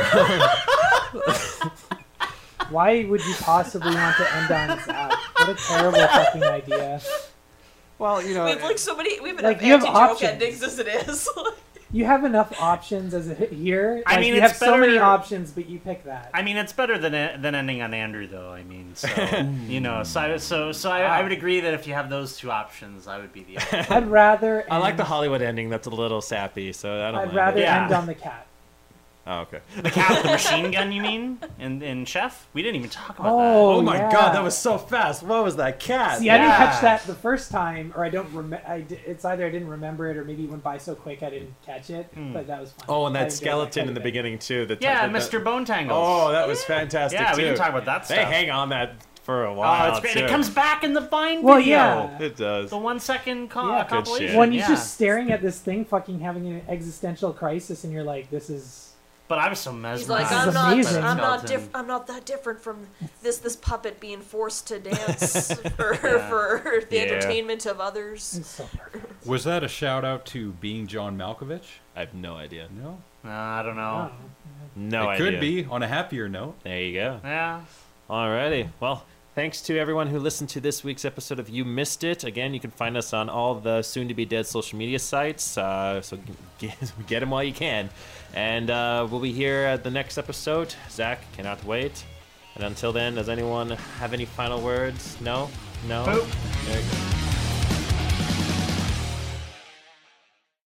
Speaker 4: Why would you possibly want to end on Zach? What a terrible fucking idea.
Speaker 1: Well, you know,
Speaker 3: We have like so many. We have
Speaker 4: Like,
Speaker 3: enough
Speaker 4: you have
Speaker 3: anti-joke
Speaker 4: options.
Speaker 3: endings as it is.
Speaker 4: You have enough options as a hit here.
Speaker 2: I
Speaker 4: Like,
Speaker 2: mean,
Speaker 4: you
Speaker 2: it's
Speaker 4: have so many
Speaker 2: better-
Speaker 4: options, but you pick that.
Speaker 2: I mean, it's better than ending on Andrew, though. I mean, so you know, I would agree that if you have those two options, I would be the other.
Speaker 4: I'd rather.
Speaker 1: I like
Speaker 4: end-
Speaker 1: the Hollywood ending. That's a little sappy, so I don't
Speaker 4: I'd
Speaker 1: mind
Speaker 4: rather
Speaker 1: it.
Speaker 2: Yeah.
Speaker 4: end on the cat.
Speaker 1: Oh, okay.
Speaker 2: The cat with the machine gun, you mean? In Chef? We didn't even talk about
Speaker 4: Oh,
Speaker 1: Oh my
Speaker 4: yeah.
Speaker 1: god, that was so fast. What was that cat?
Speaker 4: See, I didn't
Speaker 2: Yeah.
Speaker 4: catch that the first time, or I don't remember. It's either I didn't remember it, or maybe it went by so quick I didn't catch it. But that was fun.
Speaker 1: Oh, and
Speaker 4: I
Speaker 1: that
Speaker 4: enjoyed
Speaker 1: skeleton
Speaker 4: quite a
Speaker 1: in the
Speaker 4: bit.
Speaker 1: beginning too.
Speaker 2: that. Yeah, Mr. Bone Tangles.
Speaker 1: Oh, that was fantastic
Speaker 2: Yeah,
Speaker 1: too.
Speaker 2: we didn't talk about that
Speaker 1: Hey,
Speaker 2: stuff.
Speaker 1: hang on, that for a while.
Speaker 2: Oh, it's great.
Speaker 1: too.
Speaker 2: It comes back in the Vine
Speaker 4: Well,
Speaker 2: video.
Speaker 4: yeah.
Speaker 1: It does.
Speaker 2: The 1 second
Speaker 4: Yeah.
Speaker 1: Good
Speaker 2: compilation.
Speaker 1: shit.
Speaker 4: When he's
Speaker 2: yeah.
Speaker 4: just staring at this thing, fucking having an existential crisis, and you're like, "This is."
Speaker 2: But I was so
Speaker 3: He's
Speaker 2: mesmerized.
Speaker 3: like,
Speaker 4: This is amazing.
Speaker 3: I'm not that different from this puppet being forced to dance for the
Speaker 1: Yeah.
Speaker 3: entertainment of others.
Speaker 4: It's so perfect.
Speaker 5: Was that a shout out to being John Malkovich?
Speaker 1: I have no idea.
Speaker 5: No.
Speaker 2: I don't know.
Speaker 4: Oh.
Speaker 1: No
Speaker 5: it
Speaker 1: idea.
Speaker 5: could be on a happier note.
Speaker 1: There you go.
Speaker 2: Yeah.
Speaker 1: Alrighty. Well, thanks to everyone who listened to this week's episode of You Missed It. Again, you can find us on all the soon-to-be-dead social media sites, so get them while you can. And we'll be here at the next episode. Zach, cannot wait. And until then, does anyone have any final words? No? No?
Speaker 2: Poop.
Speaker 1: There you go.